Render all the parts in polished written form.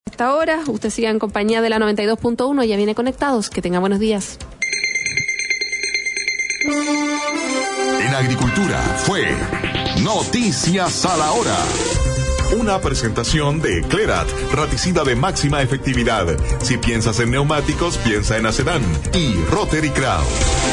Esta hora, usted siga en compañía de la 92.1, ya viene Conectados. Que tenga buenos días. En Agricultura fue Noticias a la Hora. Una presentación de Clerat, raticida de máxima efectividad. Si piensas en neumáticos, piensa en Acedán y Rotary Kraus.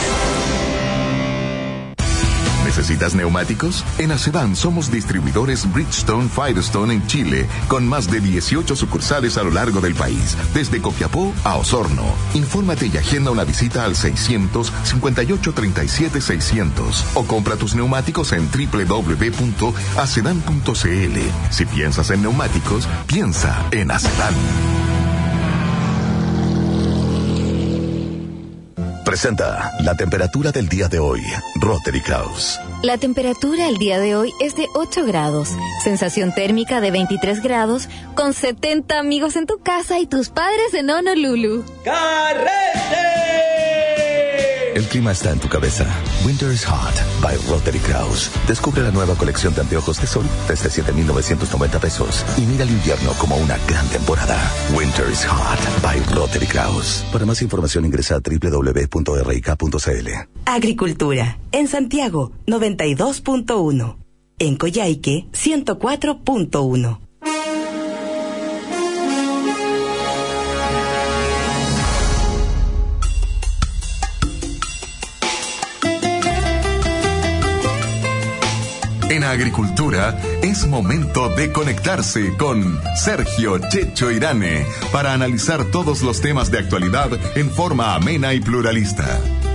¿Necesitas neumáticos? En Acedán somos distribuidores Bridgestone Firestone en Chile, con más de 18 sucursales a lo largo del país, desde Copiapó a Osorno. Infórmate y agenda una visita al 600-5837-600 o compra tus neumáticos en www.acedan.cl. Si piensas en neumáticos, piensa en Acedán. Presenta la temperatura del día de hoy, Rotary Kraus. La temperatura el día de hoy es de 8 grados, sensación térmica de 23 grados, con 70 amigos en tu casa y tus padres en Honolulu. ¡Carrete! El clima está en tu cabeza. Winter is Hot by Rotary Kraus. Descubre la nueva colección de anteojos de sol desde 7,990 pesos y mira el invierno como una gran temporada. Winter is Hot by Rotary Kraus. Para más información ingresa a www.rik.cl. Agricultura. En Santiago, 92.1. En Coyhaique, 104.1. En Agricultura es momento de conectarse con Sergio Checho Irane para analizar todos los temas de actualidad en forma amena y pluralista.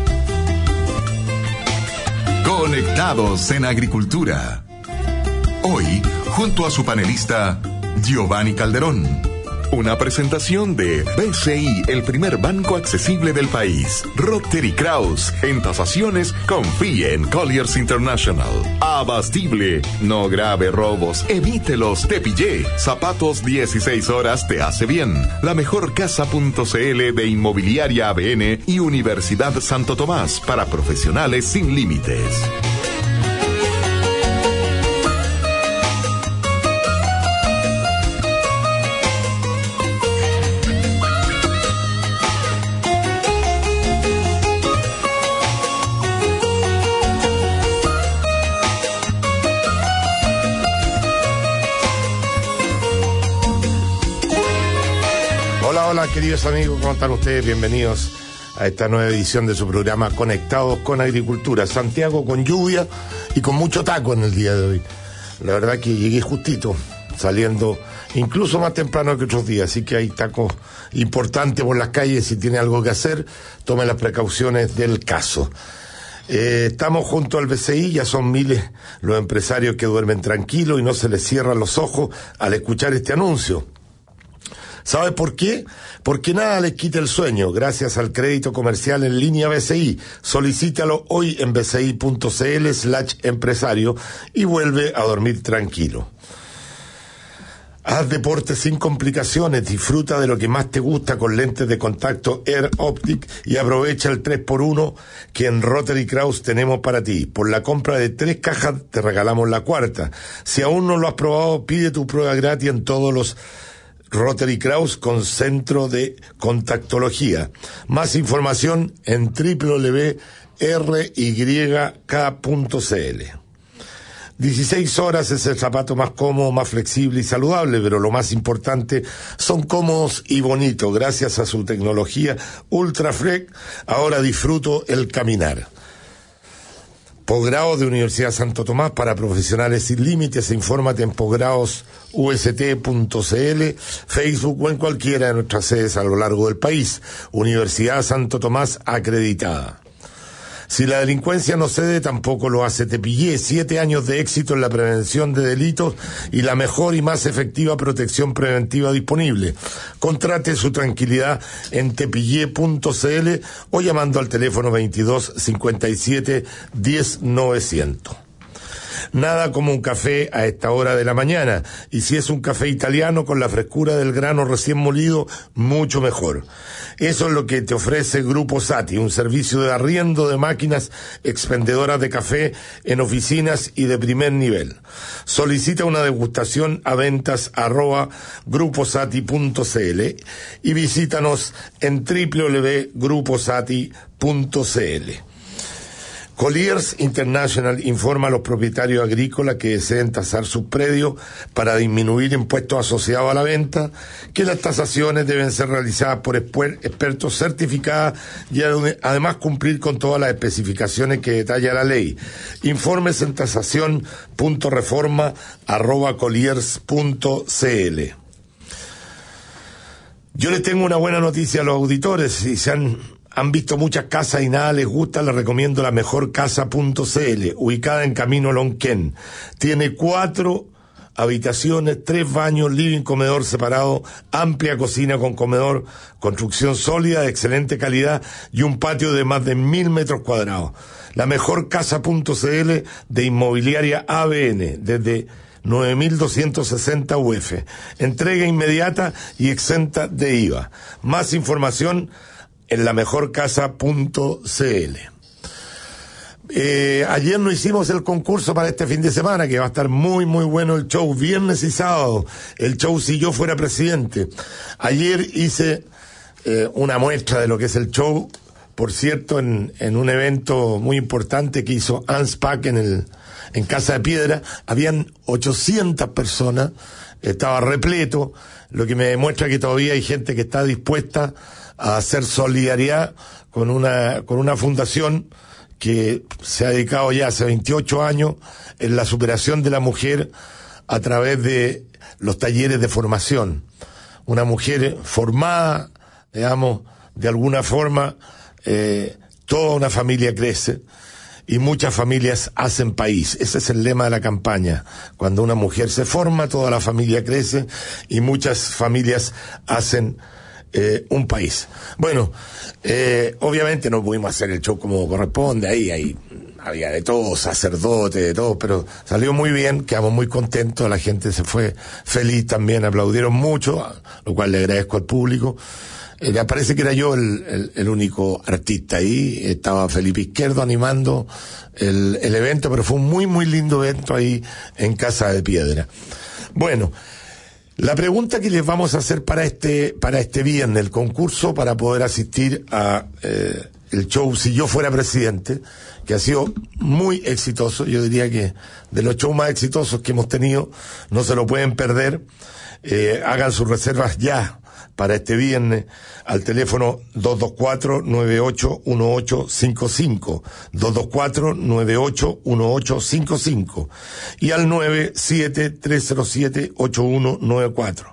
Conectados en Agricultura. Hoy, junto a su panelista, Giovanni Calderón. Una presentación de BCI, el primer banco accesible del país. Rotary Kraus, en tasaciones, confíe en Colliers International. Abastible, no grave robos, evítelos, te pillé. Zapatos 16 horas te hace bien. La mejor casa.cl de Inmobiliaria ABN y Universidad Santo Tomás, para profesionales sin límites. Hola queridos amigos, ¿cómo están ustedes? Bienvenidos a esta nueva edición de su programa Conectados con Agricultura. Santiago con lluvia y con mucho taco en el día de hoy. La verdad que llegué justito, saliendo incluso más temprano que otros días, así que hay tacos importantes por las calles. Si tiene algo que hacer, tome las precauciones del caso. Estamos junto al BCI, ya son miles los empresarios que duermen tranquilos y no se les cierran los ojos al escuchar este anuncio. ¿Sabe por qué? Porque nada les quita el sueño, gracias al crédito comercial en línea BCI. Solicítalo hoy en bci.cl/empresario y vuelve a dormir tranquilo. Haz deporte sin complicaciones, disfruta de lo que más te gusta con lentes de contacto Air Optic y aprovecha el 3x1 que en Rotary Kraus tenemos para ti. Por la compra de 3 cajas te regalamos la cuarta. Si aún no lo has probado, pide tu prueba gratis en todos los Rotary Kraus con centro de contactología. Más información en www.ryk.cl. 16 horas es el zapato más cómodo, más flexible y saludable, pero lo más importante, son cómodos y bonitos. Gracias a su tecnología Ultra Freak, ahora disfruto el caminar. Posgrado de Universidad Santo Tomás para profesionales sin límites. Infórmate en posgradosust.cl, Facebook o en cualquiera de nuestras sedes a lo largo del país. Universidad Santo Tomás acreditada. Si la delincuencia no cede, tampoco lo hace Tepillé. 7 años de éxito en la prevención de delitos y la mejor y más efectiva protección preventiva disponible. Contrate su tranquilidad en tepillé.cl o llamando al teléfono 22 57 10 900. Nada como un café a esta hora de la mañana, y si es un café italiano con la frescura del grano recién molido, mucho mejor. Eso es lo que te ofrece Grupo Sati, un servicio de arriendo de máquinas expendedoras de café en oficinas y de primer nivel. Solicita una degustación a ventas@gruposati.cl y visítanos en www.gruposati.cl. Colliers International informa a los propietarios agrícolas que deseen tasar sus predios para disminuir impuestos asociados a la venta, que las tasaciones deben ser realizadas por expertos certificados y además cumplir con todas las especificaciones que detalla la ley. Informes en tasación.reforma@colliers.cl. Yo les tengo una buena noticia a los auditores. Si han visto muchas casas y nada les gusta, les recomiendo la mejorcasa.cl, ubicada en Camino Lonquén. Tiene 4 habitaciones, 3 baños, living, comedor separado, amplia cocina con comedor, construcción sólida de excelente calidad y un patio de más de 1.000 metros cuadrados. La mejorcasa.cl de Inmobiliaria ABN, desde 9.260 UF. Entrega inmediata y exenta de IVA. Más información en lamejorcasa.cl. Ayer no hicimos el concurso para este fin de semana, que va a estar muy muy bueno el show, viernes y sábado, el show Si Yo Fuera Presidente. Ayer hice una muestra de lo que es el show, por cierto, en un evento muy importante que hizo ANSPAC en Casa de Piedra. Habían 800 personas, estaba repleto, lo que me demuestra que todavía hay gente que está dispuesta a hacer solidaridad con una fundación que se ha dedicado ya hace 28 años en la superación de la mujer a través de los talleres de formación. Una mujer formada, digamos, de alguna forma, toda una familia crece y muchas familias hacen país. Ese es el lema de la campaña. Cuando una mujer se forma, toda la familia crece y muchas familias hacen un país. Bueno, obviamente no pudimos hacer el show como corresponde, ahí había de todo, sacerdote, de todo, pero salió muy bien, quedamos muy contentos, la gente se fue feliz también, aplaudieron mucho, lo cual le agradezco al público. Parece que era yo el único artista ahí, estaba Felipe Izquierdo animando el evento, pero fue un muy muy lindo evento ahí en Casa de Piedra. Bueno, la pregunta que les vamos a hacer para este viernes, el concurso para poder asistir a el show Si Yo Fuera Presidente, que ha sido muy exitoso, yo diría que de los shows más exitosos que hemos tenido, no se lo pueden perder. Hagan sus reservas ya para este viernes al teléfono 224-981855, 224-981855 y al 97307-8194,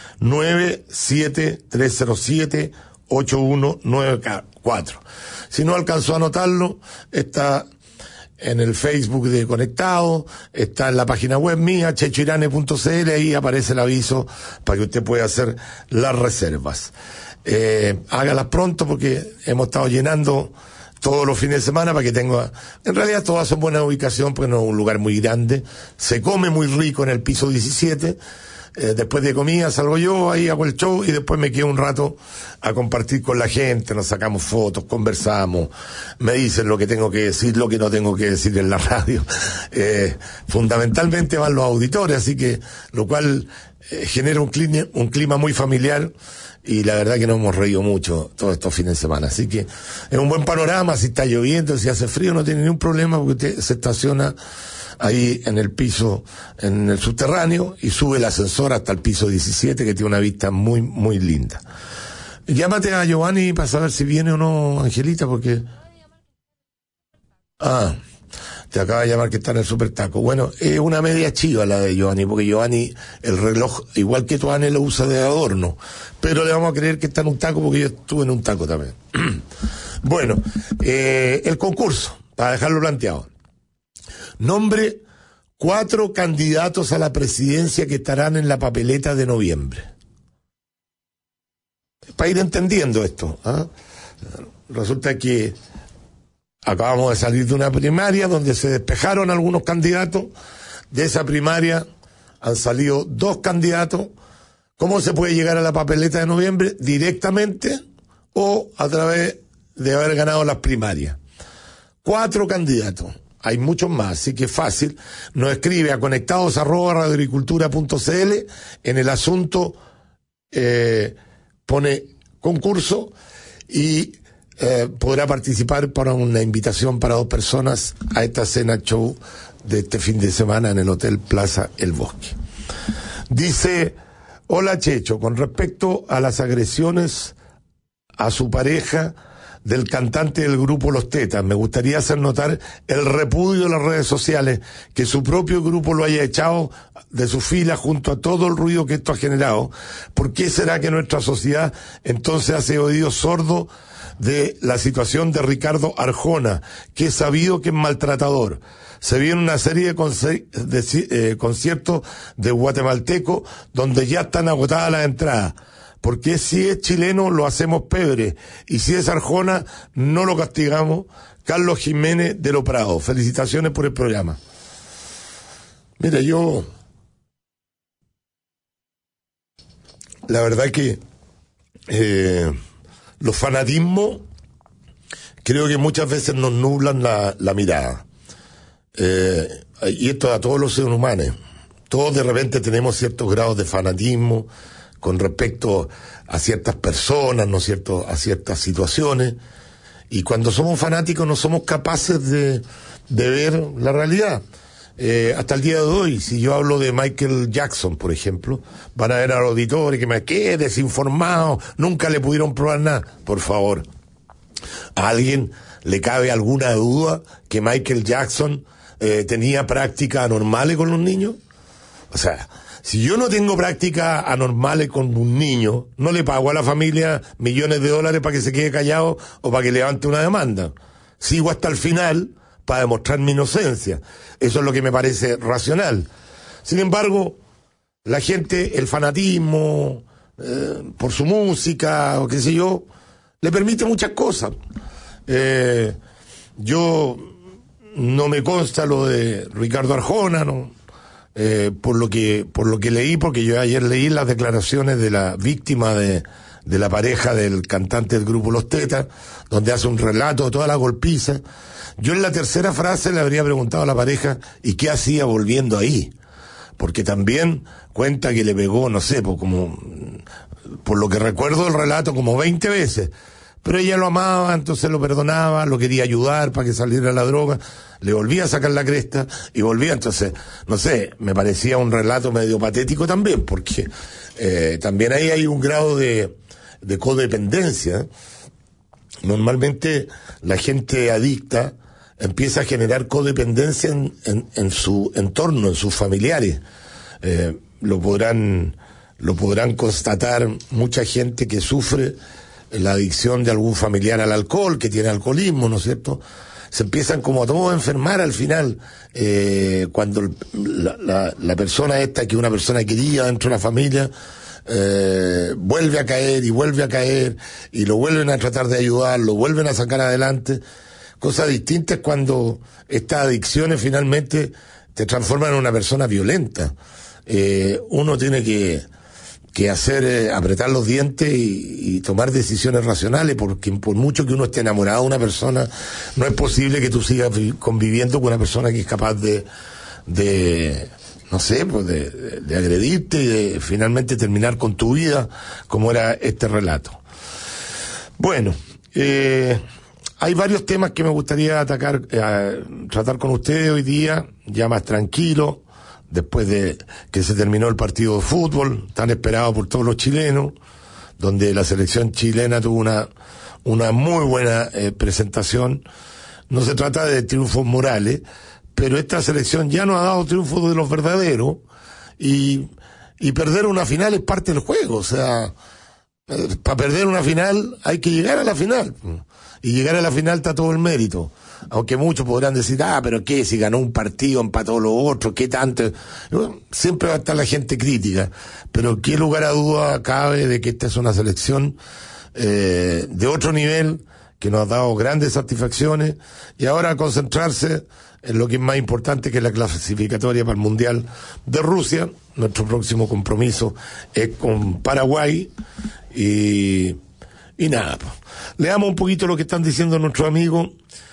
97307-8194. Si no alcanzó a anotarlo, está en el Facebook de Conectado, está en la página web mía, chechoirane.cl, ahí aparece el aviso para que usted pueda hacer las reservas. Hágalas pronto porque hemos estado llenando todos los fines de semana para que tenga, en realidad todas son buena ubicación porque no es un lugar muy grande, se come muy rico en el piso 17, después de comida salgo yo, ahí hago el show y después me quedo un rato a compartir con la gente, nos sacamos fotos, conversamos, me dicen lo que tengo que decir, lo que no tengo que decir en la radio. Fundamentalmente van los auditores, así que lo cual genera un clima muy familiar y la verdad que nos hemos reído mucho todos estos fines de semana, así que es un buen panorama. Si está lloviendo, si hace frío, no tiene ningún problema porque usted se estaciona ahí en el piso, en el subterráneo, y sube el ascensor hasta el piso 17, que tiene una vista muy, muy linda. Llámate a Giovanni para saber si viene o no, Angelita, porque... te acaba de llamar que está en el super taco. Bueno, es una media chiva la de Giovanni, porque Giovanni, el reloj, igual que Tuane, lo usa de adorno, pero le vamos a creer que está en un taco porque yo estuve en un taco también. Bueno, el concurso, para dejarlo planteado. Nombre 4 candidatos a la presidencia que estarán en la papeleta de noviembre. Para ir entendiendo esto, resulta que acabamos de salir de una primaria donde se despejaron algunos candidatos. De esa primaria han salido 2 candidatos. ¿Cómo se puede llegar a la papeleta de noviembre? Directamente o a través de haber ganado las primarias. 4 candidatos. Hay muchos más, así que es fácil. Nos escribe a conectados@radioagricultura.cl. En el asunto pone concurso y podrá participar para una invitación para 2 personas a esta cena show de este fin de semana en el Hotel Plaza El Bosque. Dice: hola Checho, con respecto a las agresiones a su pareja del cantante del grupo Los Tetas, me gustaría hacer notar el repudio de las redes sociales, que su propio grupo lo haya echado de su fila junto a todo el ruido que esto ha generado. ¿Por qué será que nuestra sociedad entonces hace oídos sordos de la situación de Ricardo Arjona, que es sabido que es maltratador? Se viene una serie de conciertos de guatemaltecos donde ya están agotadas las entradas. Porque si es chileno lo hacemos pebre, y si es Arjona no lo castigamos. Carlos Jiménez de Lo Prado. Felicitaciones por el programa. Mira, yo la verdad que los fanatismos creo que muchas veces nos nublan la mirada. Y esto a todos los seres humanos. Todos de repente tenemos ciertos grados de fanatismo con respecto a ciertas personas, ¿no es cierto?, a ciertas situaciones, y cuando somos fanáticos no somos capaces de ver la realidad. Hasta el día de hoy, si yo hablo de Michael Jackson, por ejemplo, van a ver al auditorio que me quede desinformado, nunca le pudieron probar nada. Por favor, ¿a alguien le cabe alguna duda que Michael Jackson tenía prácticas anormales con los niños? O sea, si yo no tengo prácticas anormales con un niño, no le pago a la familia millones de dólares para que se quede callado o para que levante una demanda. Sigo hasta el final para demostrar mi inocencia. Eso es lo que me parece racional. Sin embargo, la gente, el fanatismo, por su música o qué sé yo, le permite muchas cosas. Yo no me consta lo de Ricardo Arjona, ¿no? Por lo que leí, porque yo ayer leí las declaraciones de la víctima de la pareja del cantante del grupo Los Tetas, donde hace un relato de toda la golpiza. Yo en la tercera frase le habría preguntado a la pareja ¿y qué hacía volviendo ahí? Porque también cuenta que le pegó, no sé, por lo que recuerdo del relato, como 20 veces. Pero ella lo amaba, entonces lo perdonaba, lo quería ayudar para que saliera la droga, le volvía a sacar la cresta y volvía. Entonces, no sé, me parecía un relato medio patético también, porque también ahí hay un grado de codependencia. Normalmente la gente adicta empieza a generar codependencia en su entorno, en sus familiares. Lo podrán constatar mucha gente que sufre la adicción de algún familiar al alcohol, que tiene alcoholismo, ¿no es cierto? Se empiezan como a todos a enfermar al final, cuando la persona esta, que es una persona querida dentro de la familia, vuelve a caer y lo vuelven a tratar de ayudar, lo vuelven a sacar adelante. Cosas distintas cuando estas adicciones finalmente te transforman en una persona violenta. Uno tiene que hacer, apretar los dientes y tomar decisiones racionales, porque por mucho que uno esté enamorado de una persona, no es posible que tú sigas conviviendo con una persona que es capaz de no sé, pues de agredirte y de finalmente terminar con tu vida, como era este relato. Bueno, hay varios temas que me gustaría tratar con ustedes hoy día, ya más tranquilo, después de que se terminó el partido de fútbol, tan esperado por todos los chilenos, donde la selección chilena tuvo una muy buena presentación. No se trata de triunfos morales, pero esta selección ya nos ha dado triunfos de los verdaderos, y perder una final es parte del juego. O sea, para perder una final hay que llegar a la final, y llegar a la final está todo el mérito. Aunque muchos podrán decir, pero qué, si ganó un partido, empató los otros, qué tanto. Siempre va a estar la gente crítica, pero qué lugar a duda cabe de que esta es una selección de otro nivel, que nos ha dado grandes satisfacciones, y ahora concentrarse en lo que es más importante, que es la clasificatoria para el Mundial de Rusia. Nuestro próximo compromiso es con Paraguay, y nada, pues. Leamos un poquito lo que están diciendo nuestros amigos.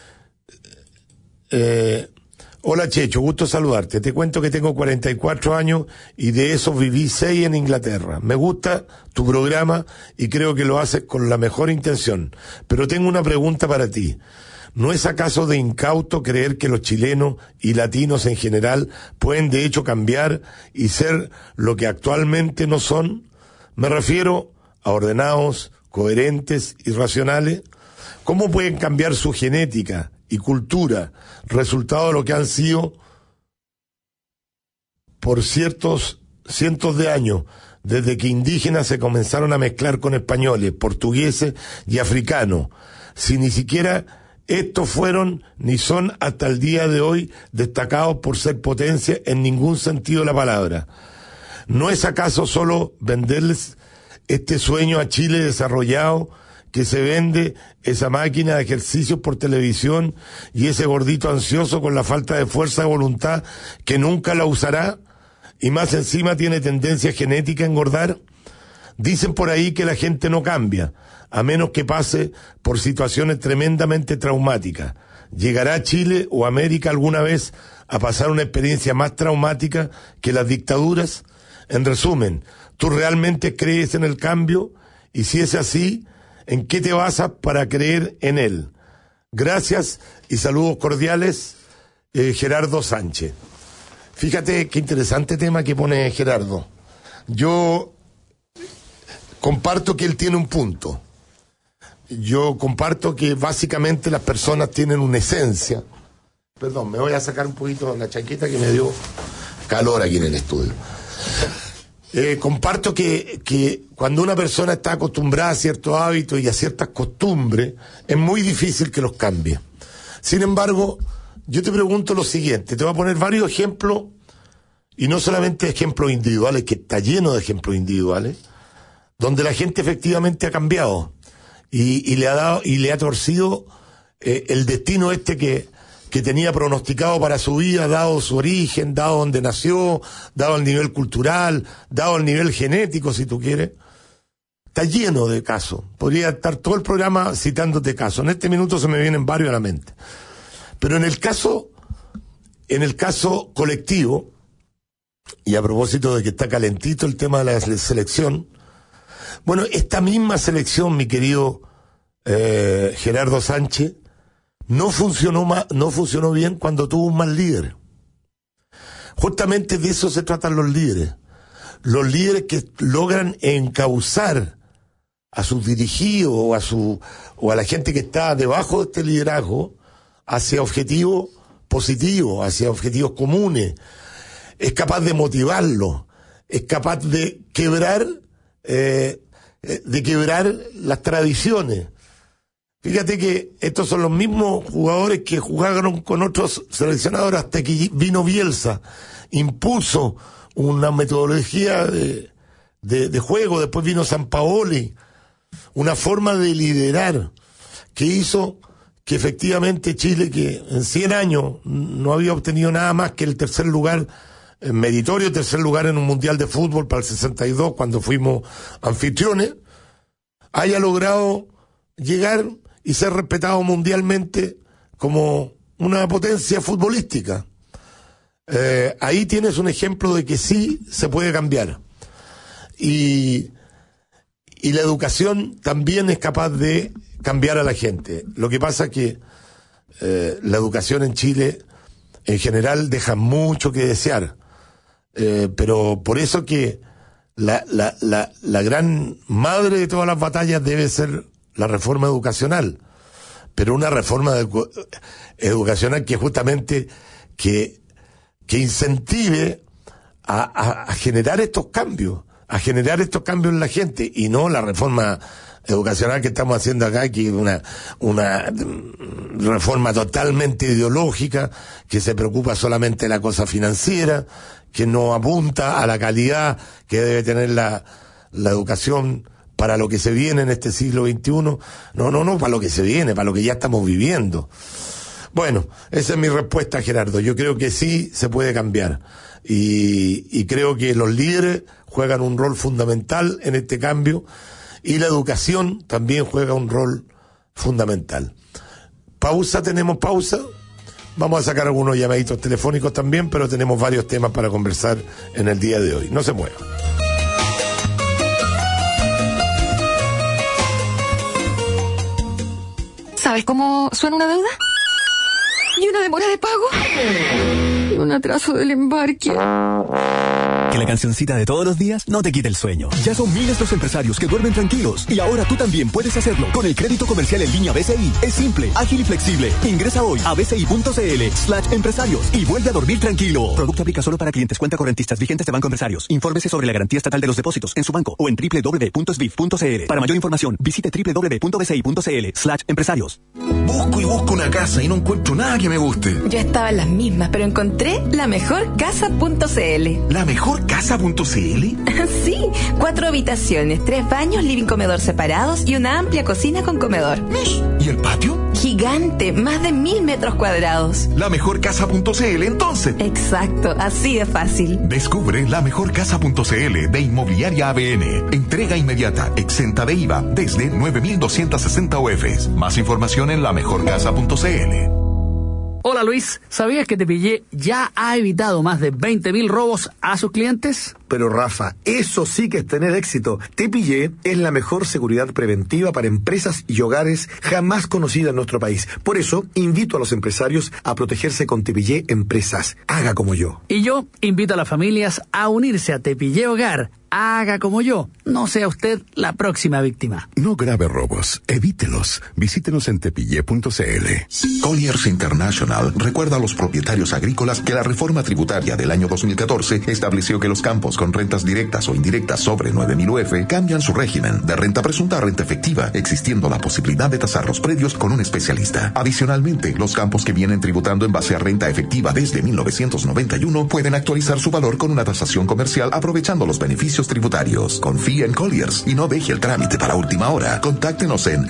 Hola Checho, gusto saludarte. Te cuento que tengo 44 años y de esos viví 6 en Inglaterra. Me gusta tu programa y creo que lo haces con la mejor intención. Pero tengo una pregunta para ti. ¿No es acaso de incauto creer que los chilenos y latinos en general pueden de hecho cambiar y ser lo que actualmente no son? Me refiero a ordenados, coherentes y racionales. ¿Cómo pueden cambiar su genética y cultura, resultado de lo que han sido por cientos de años, desde que indígenas se comenzaron a mezclar con españoles, portugueses y africanos, si ni siquiera estos fueron ni son hasta el día de hoy destacados por ser potencia en ningún sentido de la palabra? ¿No es acaso solo venderles este sueño a Chile desarrollado, que se vende esa máquina de ejercicios por televisión, y ese gordito ansioso con la falta de fuerza de voluntad que nunca la usará y más encima tiene tendencia genética a engordar? Dicen por ahí que la gente no cambia, a menos que pase por situaciones tremendamente traumáticas. ¿Llegará Chile o América alguna vez a pasar una experiencia más traumática que las dictaduras? En resumen, ¿tú realmente crees en el cambio? Y si es así, ¿en qué te basas para creer en él? Gracias y saludos cordiales, Gerardo Sánchez. Fíjate qué interesante tema que pone Gerardo. Yo comparto que él tiene un punto. Yo comparto que básicamente las personas tienen una esencia. Perdón, me voy a sacar un poquito la chaqueta que me dio calor aquí en el estudio. Comparto que cuando una persona está acostumbrada a ciertos hábitos y a ciertas costumbres, es muy difícil que los cambie. Sin embargo, yo te pregunto lo siguiente, te voy a poner varios ejemplos, y no solamente ejemplos individuales, que está lleno de ejemplos individuales, donde la gente efectivamente ha cambiado y le ha torcido el destino que tenía pronosticado para su vida, dado su origen, dado donde nació, dado el nivel cultural, dado el nivel genético, si tú quieres. Está lleno de casos. Podría estar todo el programa citándote casos. En este minuto se me vienen varios a la mente. Pero en el caso colectivo, y a propósito de que está calentito el tema de la selección, bueno, esta misma selección, mi querido Gerardo Sánchez, no funcionó bien cuando tuvo un mal líder. Justamente de eso se tratan los líderes. Los líderes que logran encauzar a sus dirigidos o a la gente que está debajo de este liderazgo hacia objetivos positivos, hacia objetivos comunes. Es capaz de motivarlos, es capaz de quebrar las tradiciones. Fíjate que estos son los mismos jugadores que jugaron con otros seleccionadores hasta que vino Bielsa, impuso una metodología de juego, después vino Sampaoli, una forma de liderar que hizo que efectivamente Chile, que en 100 años no había obtenido nada más que el tercer lugar, meritorio tercer lugar en un mundial de fútbol para el 62, cuando fuimos anfitriones, haya logrado llegar y ser respetado mundialmente como una potencia futbolística. Ahí tienes un ejemplo de que sí se puede cambiar. Y la educación también es capaz de cambiar a la gente. Lo que pasa es que la educación en Chile en general deja mucho que desear. Pero por eso que la gran madre de todas las batallas debe ser la reforma educacional, pero una reforma educacional que justamente que incentive a generar estos cambios, en la gente, y no la reforma educacional que estamos haciendo acá, que es una reforma totalmente ideológica, que se preocupa solamente de la cosa financiera, que no apunta a la calidad que debe tener la educación para lo que se viene en este siglo XXI. No, para lo que se viene, para lo que ya estamos viviendo. Bueno, esa es mi respuesta, Gerardo. Yo creo que sí se puede cambiar. Y creo que los líderes juegan un rol fundamental en este cambio, y la educación también juega un rol fundamental. Tenemos pausa. Vamos a sacar algunos llamaditos telefónicos también, pero tenemos varios temas para conversar en el día de hoy. No se muevan. ¿Sabes cómo suena una deuda? ¿Y una demora de pago? ¿Y un atraso del embarque? Que la cancioncita de todos los días no te quite el sueño. Ya son miles los empresarios que duermen tranquilos, y ahora tú también puedes hacerlo con el crédito comercial en línea BCI. Es simple, ágil y flexible. Ingresa hoy a bci.cl/empresarios y vuelve a dormir tranquilo. Producto aplica solo para clientes cuenta correntistas vigentes de Banco Empresarios. Infórmese sobre la garantía estatal de los depósitos en su banco o en www.sbif.cl. Para mayor información, visite www.bci.cl/empresarios. Busco una casa y no encuentro nada que me guste. Yo estaba en las mismas, pero encontré lamejorcasa.cl. ¿La mejor casa.cl? Sí, 4 habitaciones, 3 baños, living, comedor separados y una amplia cocina con comedor. ¿Y el patio? Gigante, más de 1000 metros cuadrados. ¿Lamejorcasa.cl entonces? Exacto, así de fácil. Descubre lamejorcasa.cl de Inmobiliaria ABN. Entrega inmediata, exenta de IVA, desde 9.260 UFs. Más información en lamejorcasa.cl. Hola Luis, ¿sabías que Tepillé ya ha evitado más de 20.000 robos a sus clientes? Pero Rafa, eso sí que es tener éxito. Tepillé es la mejor seguridad preventiva para empresas y hogares jamás conocida en nuestro país. Por eso, invito a los empresarios a protegerse con Tepillé Empresas. Haga como yo. Y yo invito a las familias a unirse a Tepillé Hogar. Haga como yo. No sea usted la próxima víctima. No grave robos. Evítelos. Visítenos en tepillé.cl. Colliers International recuerda a los propietarios agrícolas que la reforma tributaria del año 2014 estableció que los campos con rentas directas o indirectas sobre 9.000 UF cambian su régimen de renta presunta a renta efectiva, existiendo la posibilidad de tasar los predios con un especialista. Adicionalmente, los campos que vienen tributando en base a renta efectiva desde 1991 pueden actualizar su valor con una tasación comercial aprovechando los beneficios tributarios. Confía en Colliers y no deje el trámite para última hora. Contáctenos en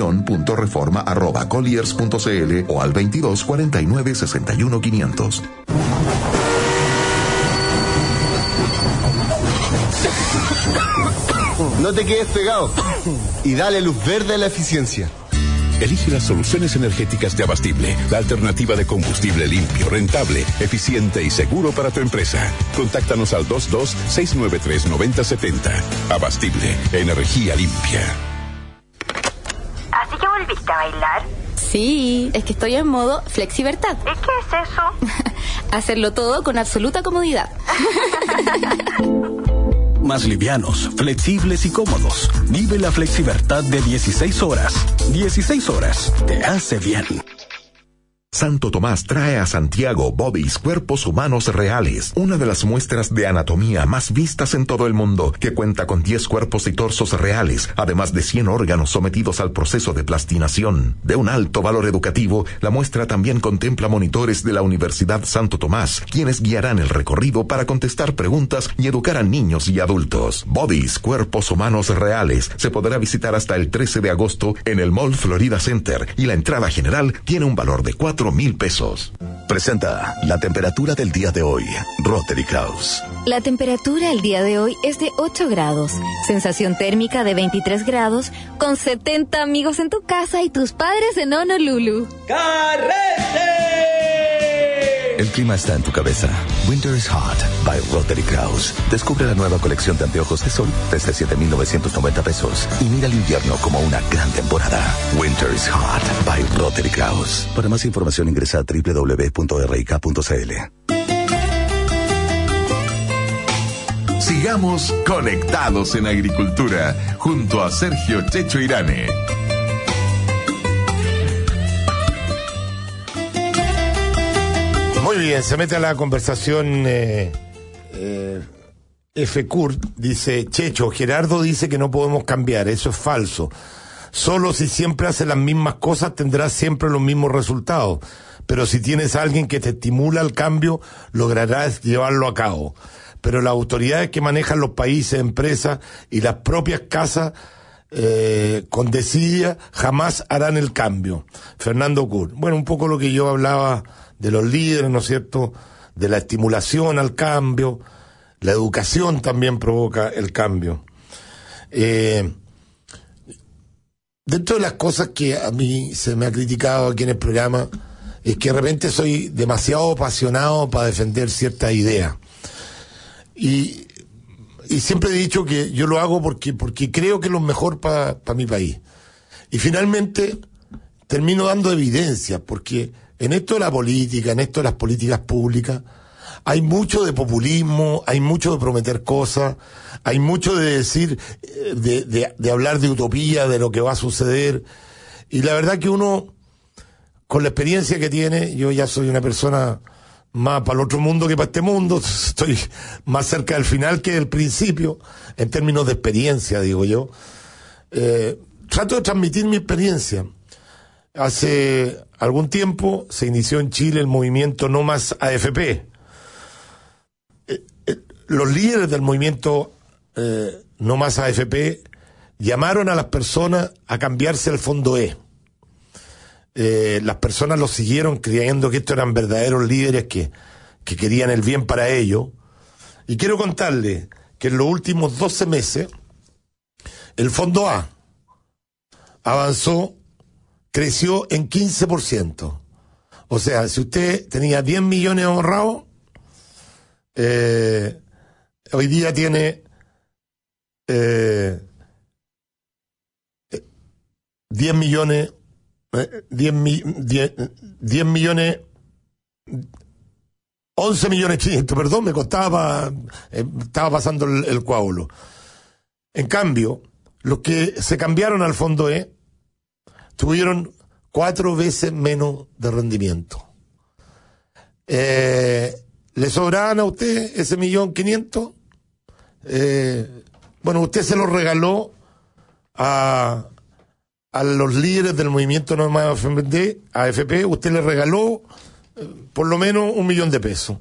tasación.reforma@colliers.cl o al 22 49 61 500. No te quedes pegado y dale luz verde a la eficiencia. Elige las soluciones energéticas de Abastible, la alternativa de combustible limpio, rentable, eficiente y seguro para tu empresa. Contáctanos al 22-693-9070. Abastible, energía limpia. ¿Así que volviste a bailar? Sí, es que estoy en modo flexibertad. ¿Y qué es eso? Hacerlo todo con absoluta comodidad. Más livianos, flexibles y cómodos. Vive la flexibertad de 16 horas. 16 horas te hace bien. Santo Tomás trae a Santiago Bodies, cuerpos humanos reales, una de las muestras de anatomía más vistas en todo el mundo, que cuenta con 10 cuerpos y torsos reales, además de 100 órganos sometidos al proceso de plastinación. De un alto valor educativo, la muestra también contempla monitores de la Universidad Santo Tomás, quienes guiarán el recorrido para contestar preguntas y educar a niños y adultos. Bodies, cuerpos humanos reales, se podrá visitar hasta el 13 de agosto en el Mall Florida Center, y la entrada general tiene un valor de 4.000 pesos. Presenta la temperatura del día de hoy. Rotary Kraus. La temperatura el día de hoy es de 8 grados. Sensación térmica de 23 grados, con 70 amigos en tu casa y tus padres en Honolulu. ¡Carrete! El clima está en tu cabeza. Winter is Hot by Rotary Kraus. Descubre la nueva colección de anteojos de sol desde 7.990 pesos y mira el invierno como una gran temporada. Winter is Hot by Rotary Kraus. Para más información ingresa a www.rik.cl. Sigamos conectados en agricultura junto a Sergio Checho Irane. Muy bien, se mete a la conversación F. Kurt, dice: Checho, Gerardo dice que no podemos cambiar, eso es falso. Solo si siempre haces las mismas cosas tendrás siempre los mismos resultados. Pero si tienes a alguien que te estimula al cambio, lograrás llevarlo a cabo. Pero las autoridades que manejan los países, empresas y las propias casas con desidia jamás harán el cambio. Fernando Kur. Bueno, un poco lo que yo hablaba de los líderes, ¿no es cierto?, de la estimulación al cambio. La educación también provoca el cambio. Dentro de las cosas que a mí se me ha criticado aquí en el programa es que de repente soy demasiado apasionado para defender ciertas ideas. Y siempre he dicho que yo lo hago porque creo que es lo mejor para mi país. Y finalmente termino dando evidencias, porque en esto de la política, en esto de las políticas públicas, hay mucho de populismo, hay mucho de prometer cosas, hay mucho de decir, de hablar de utopía, de lo que va a suceder. Y la verdad que uno, con la experiencia que tiene, yo ya soy una persona más para el otro mundo que para este mundo, estoy más cerca del final que del principio, en términos de experiencia, digo yo. Trato de transmitir mi experiencia. Hace algún tiempo se inició en Chile el movimiento No Más AFP. Los líderes del movimiento No Más AFP llamaron a las personas a cambiarse al fondo E. Las personas los siguieron creyendo que estos eran verdaderos líderes que querían el bien para ellos. Y quiero contarles que en los últimos 12 meses el fondo A creció en 15%. O sea, si usted tenía 10 millones ahorrados, hoy día tiene 10 millones, 11 millones 500, perdón, me costaba, estaba pasando el coágulo. En cambio, los que se cambiaron al fondo E tuvieron 4 veces menos de rendimiento. ¿Le sobraban a usted ese 1.500.000? Bueno, usted se lo regaló a los líderes del movimiento No Más AFP, usted le regaló por lo menos 1 millón de pesos,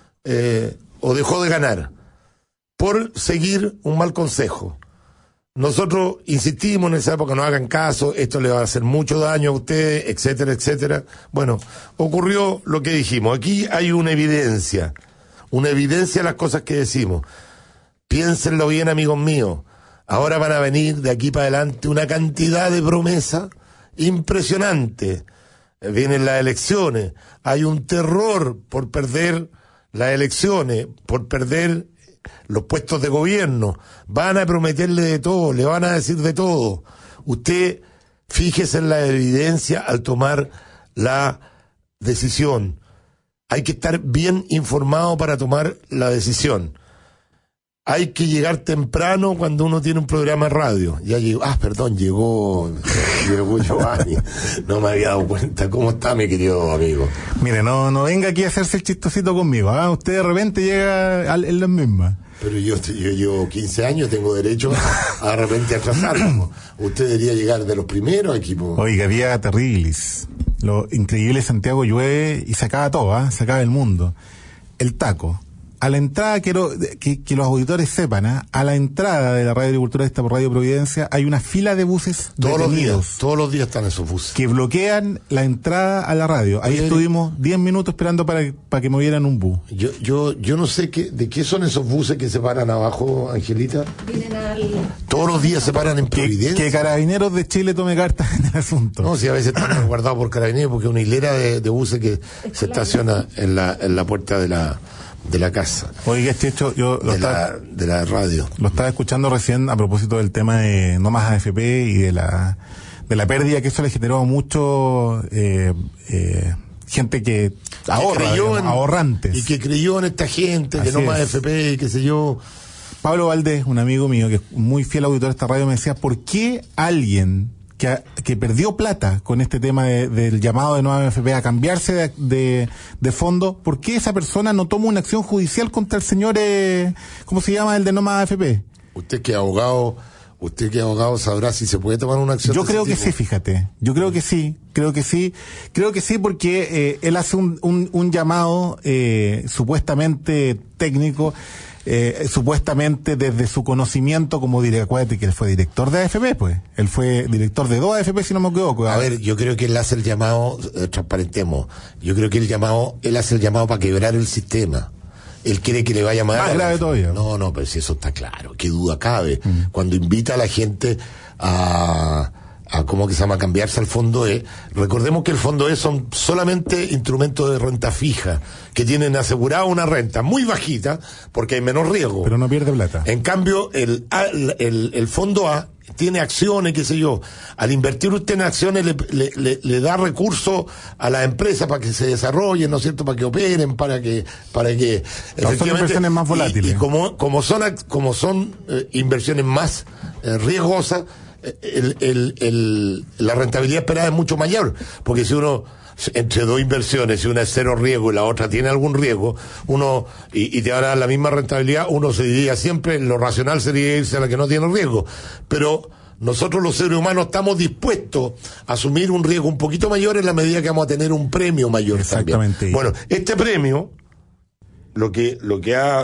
o dejó de ganar, por seguir un mal consejo. Nosotros insistimos en esa época, no hagan caso, esto le va a hacer mucho daño a ustedes, etcétera, etcétera. Bueno, ocurrió lo que dijimos. Aquí hay una evidencia de las cosas que decimos. Piénsenlo bien, amigos míos. Ahora van a venir de aquí para adelante una cantidad de promesas impresionante. Vienen las elecciones. Hay un terror por perder las elecciones, por perder los puestos de gobierno. Van a prometerle de todo, le van a decir de todo. Usted fíjese en la evidencia al tomar la decisión. Hay que estar bien informado para tomar la decisión. Hay que llegar temprano cuando uno tiene un programa de radio. Ya llegó, llegó Giovanni. No me había dado cuenta. ¿Cómo está, mi querido amigo? Mire, no venga aquí a hacerse el chistosito conmigo. Usted de repente llega en las mismas. Pero yo llevo 15 años, tengo derecho a de repente atrasarme. Usted debería llegar de los primeros equipos. Oiga, había terribles. Lo increíble, Santiago llueve y se acaba todo, se acaba el mundo. El taco. A la entrada, quiero que los auditores sepan, a la entrada de la Radio Agricultura, esta por Radio Providencia, hay una fila de buses detenidos. Todos los días están esos buses. Que bloquean la entrada a la radio. Ahí estuvimos 10 minutos esperando para que movieran un bus. Yo no sé de qué son esos buses que se paran abajo, Angelita. Todos los días se paran en Providencia. Que Carabineros de Chile tome cartas en el asunto. No, si a veces están guardados por Carabineros, porque una hilera de buses que se estaciona en la puerta de la casa. Oiga, Checho, yo de la radio. Lo estaba escuchando recién a propósito del tema de No Más AFP y de la pérdida que eso le generó a mucho gente que ahorra, ahorrantes. Y que creyó en esta gente, que No Más AFP y qué sé yo. Pablo Valdés, un amigo mío que es muy fiel auditor de esta radio, me decía, ¿por qué alguien que perdió plata con este tema del llamado de No Más AFP a cambiarse de fondo, ¿por qué esa persona no toma una acción judicial contra el señor, ¿cómo se llama, el de No Más AFP? Usted que es abogado sabrá si se puede tomar una acción. Yo creo que sí, fíjate. Yo creo que sí porque él hace un llamado supuestamente técnico. supuestamente desde su conocimiento como acuérdate que él fue director de AFP, pues. Él fue director de 2 AFP, si no me equivoco. A ver, yo creo que él hace el llamado, transparentemos, yo creo que él hace el llamado para quebrar el sistema. Él quiere que le vaya mal. Más grave todavía. No, pero si eso está claro, qué duda cabe. Cuando invita a la gente a ¿cómo que se llama? Cambiarse al fondo E. Recordemos que el fondo E son solamente instrumentos de renta fija, que tienen asegurada una renta muy bajita, porque hay menos riesgo. Pero no pierde plata. En cambio, el fondo A tiene acciones, qué sé yo. Al invertir usted en acciones le da recursos a la empresa para que se desarrollen, ¿no es cierto? Para que operen, para que son inversiones más volátiles. Y como son inversiones más riesgosas, la rentabilidad esperada es mucho mayor, porque si uno entre 2 inversiones, si una es cero riesgo y la otra tiene algún riesgo, uno y te va a dar la misma rentabilidad, uno se diría siempre, lo racional sería irse a la que no tiene riesgo, pero nosotros los seres humanos estamos dispuestos a asumir un riesgo un poquito mayor en la medida que vamos a tener un premio mayor. Exactamente. También. Bueno, este premio lo que ha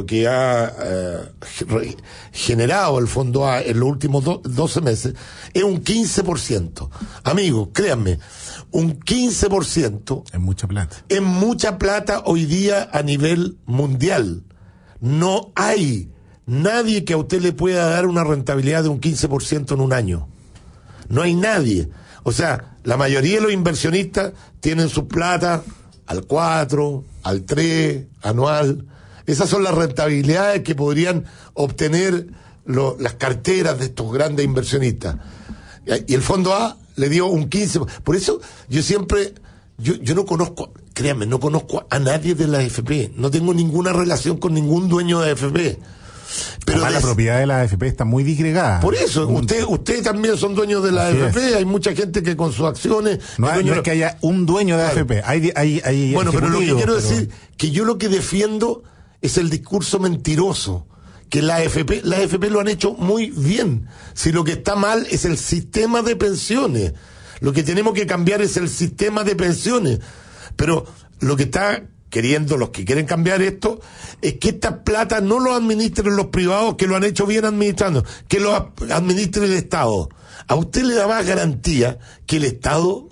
generado el fondo A en los últimos 12 meses es un 15%. Amigos, créanme, un 15% es mucha plata. Es mucha plata hoy día a nivel mundial. No hay nadie que a usted le pueda dar una rentabilidad de un 15% en un año. No hay nadie. O sea, la mayoría de los inversionistas tienen su plata al 4, al 3, anual. Esas son las rentabilidades que podrían obtener las carteras de estos grandes inversionistas. Y el fondo A le dio un 15%. Por eso yo siempre, yo no conozco, créanme, no conozco a nadie de la AFP. No tengo ninguna relación con ningún dueño de AFP. Pero la propiedad de la AFP está muy disgregada. Por eso, ustedes también son dueños de la AFP. Hay mucha gente que con sus acciones... No es que haya un dueño de AFP. Hay bueno, pero lo que quiero decir, que yo lo que defiendo es el discurso mentiroso. Que la AFP lo han hecho muy bien. Si lo que está mal es el sistema de pensiones. Lo que tenemos que cambiar es el sistema de pensiones. Pero lo que está queriendo los que quieren cambiar esto es que esta plata no lo administren los privados, que lo han hecho bien administrando, que lo administre el Estado. A usted le da más garantía que el Estado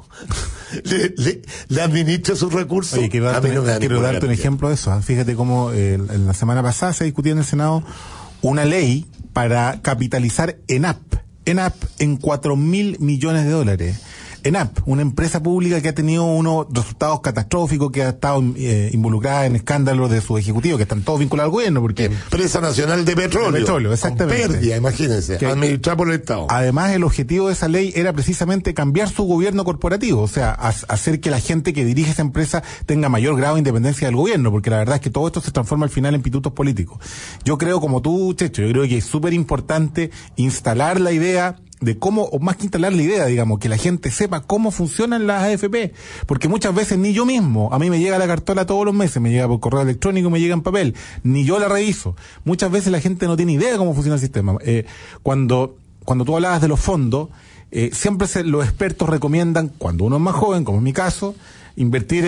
le administre sus recursos. Oye, quiero darte un ejemplo de eso. Fíjate cómo en la semana pasada se discutía en el Senado una ley para capitalizar ENAP en $4.000 millones. ENAP, una empresa pública que ha tenido unos resultados catastróficos, que ha estado involucrada en escándalos de sus ejecutivos, que están todos vinculados al gobierno, porque Empresa Nacional de Petróleo, exactamente. Con pérdida, imagínense, administrada por el Estado. Además, el objetivo de esa ley era precisamente cambiar su gobierno corporativo, o sea, hacer que la gente que dirige esa empresa tenga mayor grado de independencia del gobierno, porque la verdad es que todo esto se transforma al final en pitutos políticos. Yo creo, como tú, Checho, yo creo que es súper importante instalar la idea de cómo, o más que instalar la idea, digamos, que la gente sepa cómo funcionan las AFP, porque muchas veces ni yo mismo, a mí me llega la cartola todos los meses, me llega por correo electrónico, me llega en papel, ni yo la reviso. Muchas veces la gente no tiene idea de cómo funciona el sistema. Cuando tú hablabas de los fondos, siempre los expertos recomiendan, cuando uno es más joven, como en mi caso, invertir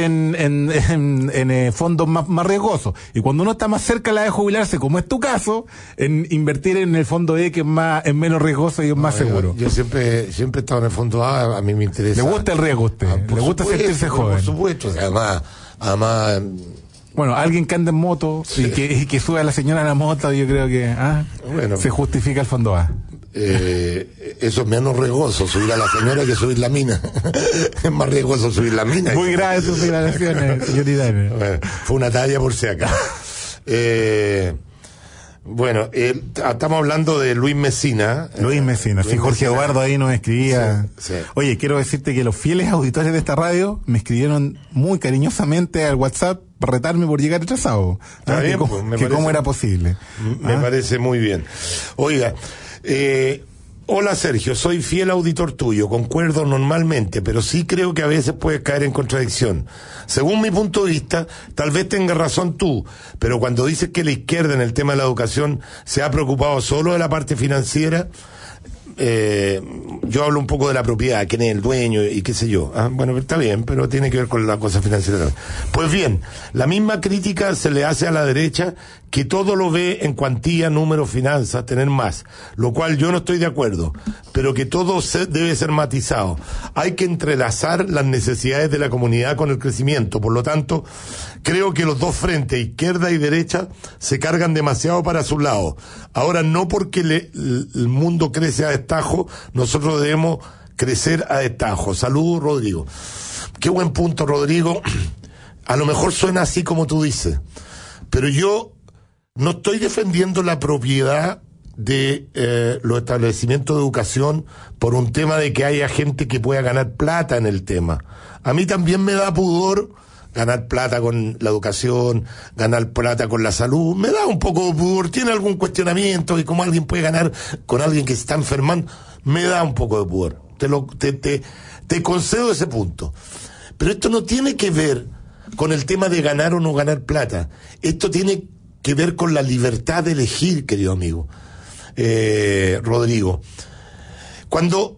en fondos más riesgosos. Y cuando uno está más cerca de la de jubilarse, como es tu caso, en invertir en el fondo E, que es menos riesgoso y es más seguro. Yo siempre he estado en el fondo A mí me interesa. ¿Le gusta el riesgo a usted? ¿Le gusta sentirse joven? Por supuesto, además bueno, alguien que anda en moto y que sube a la señora a la moto, yo creo que se justifica el fondo A. Eso es menos riesgoso, subir a la señora, que subir la mina. Es más riesgoso subir la mina. Muy grave sus declaraciones, señorita. Bueno, fue una talla por si acá. Bueno, estamos hablando de Luis Mesina. Sí, Jorge Eduardo ahí nos escribía. Sí. Oye, quiero decirte que los fieles auditores de esta radio me escribieron muy cariñosamente al WhatsApp para retarme por llegar retrasado. ¿Cómo era posible? Me parece muy bien. Oiga, hola Sergio, soy fiel auditor tuyo, concuerdo normalmente, pero sí creo que a veces puedes caer en contradicción. Según mi punto de vista, tal vez tengas razón tú, pero cuando dices que la izquierda en el tema de la educación se ha preocupado solo de la parte financiera, yo hablo un poco de la propiedad, quién es el dueño y qué sé yo. Bueno, pero está bien, pero tiene que ver con la cosa financiera. Pues bien, la misma crítica se le hace a la derecha, que todo lo ve en cuantía, números, finanzas, tener más, lo cual yo no estoy de acuerdo, pero que todo debe ser matizado. Hay que entrelazar las necesidades de la comunidad con el crecimiento. Por lo tanto, creo que los dos frentes, izquierda y derecha, se cargan demasiado para su lado. Ahora, no porque el mundo crece a destajo, nosotros debemos crecer a destajo. Saludos, Rodrigo. Qué buen punto, Rodrigo. A lo mejor suena así como tú dices, pero yo no estoy defendiendo la propiedad de los establecimientos de educación por un tema de que haya gente que pueda ganar plata en el tema. A mí también me da pudor ganar plata con la educación, ganar plata con la salud. Me da un poco de pudor. Tiene algún cuestionamiento de cómo alguien puede ganar con alguien que se está enfermando. Me da un poco de pudor. Te concedo ese punto. Pero esto no tiene que ver con el tema de ganar o no ganar plata. Esto tiene que ver con la libertad de elegir, querido amigo. Rodrigo, cuando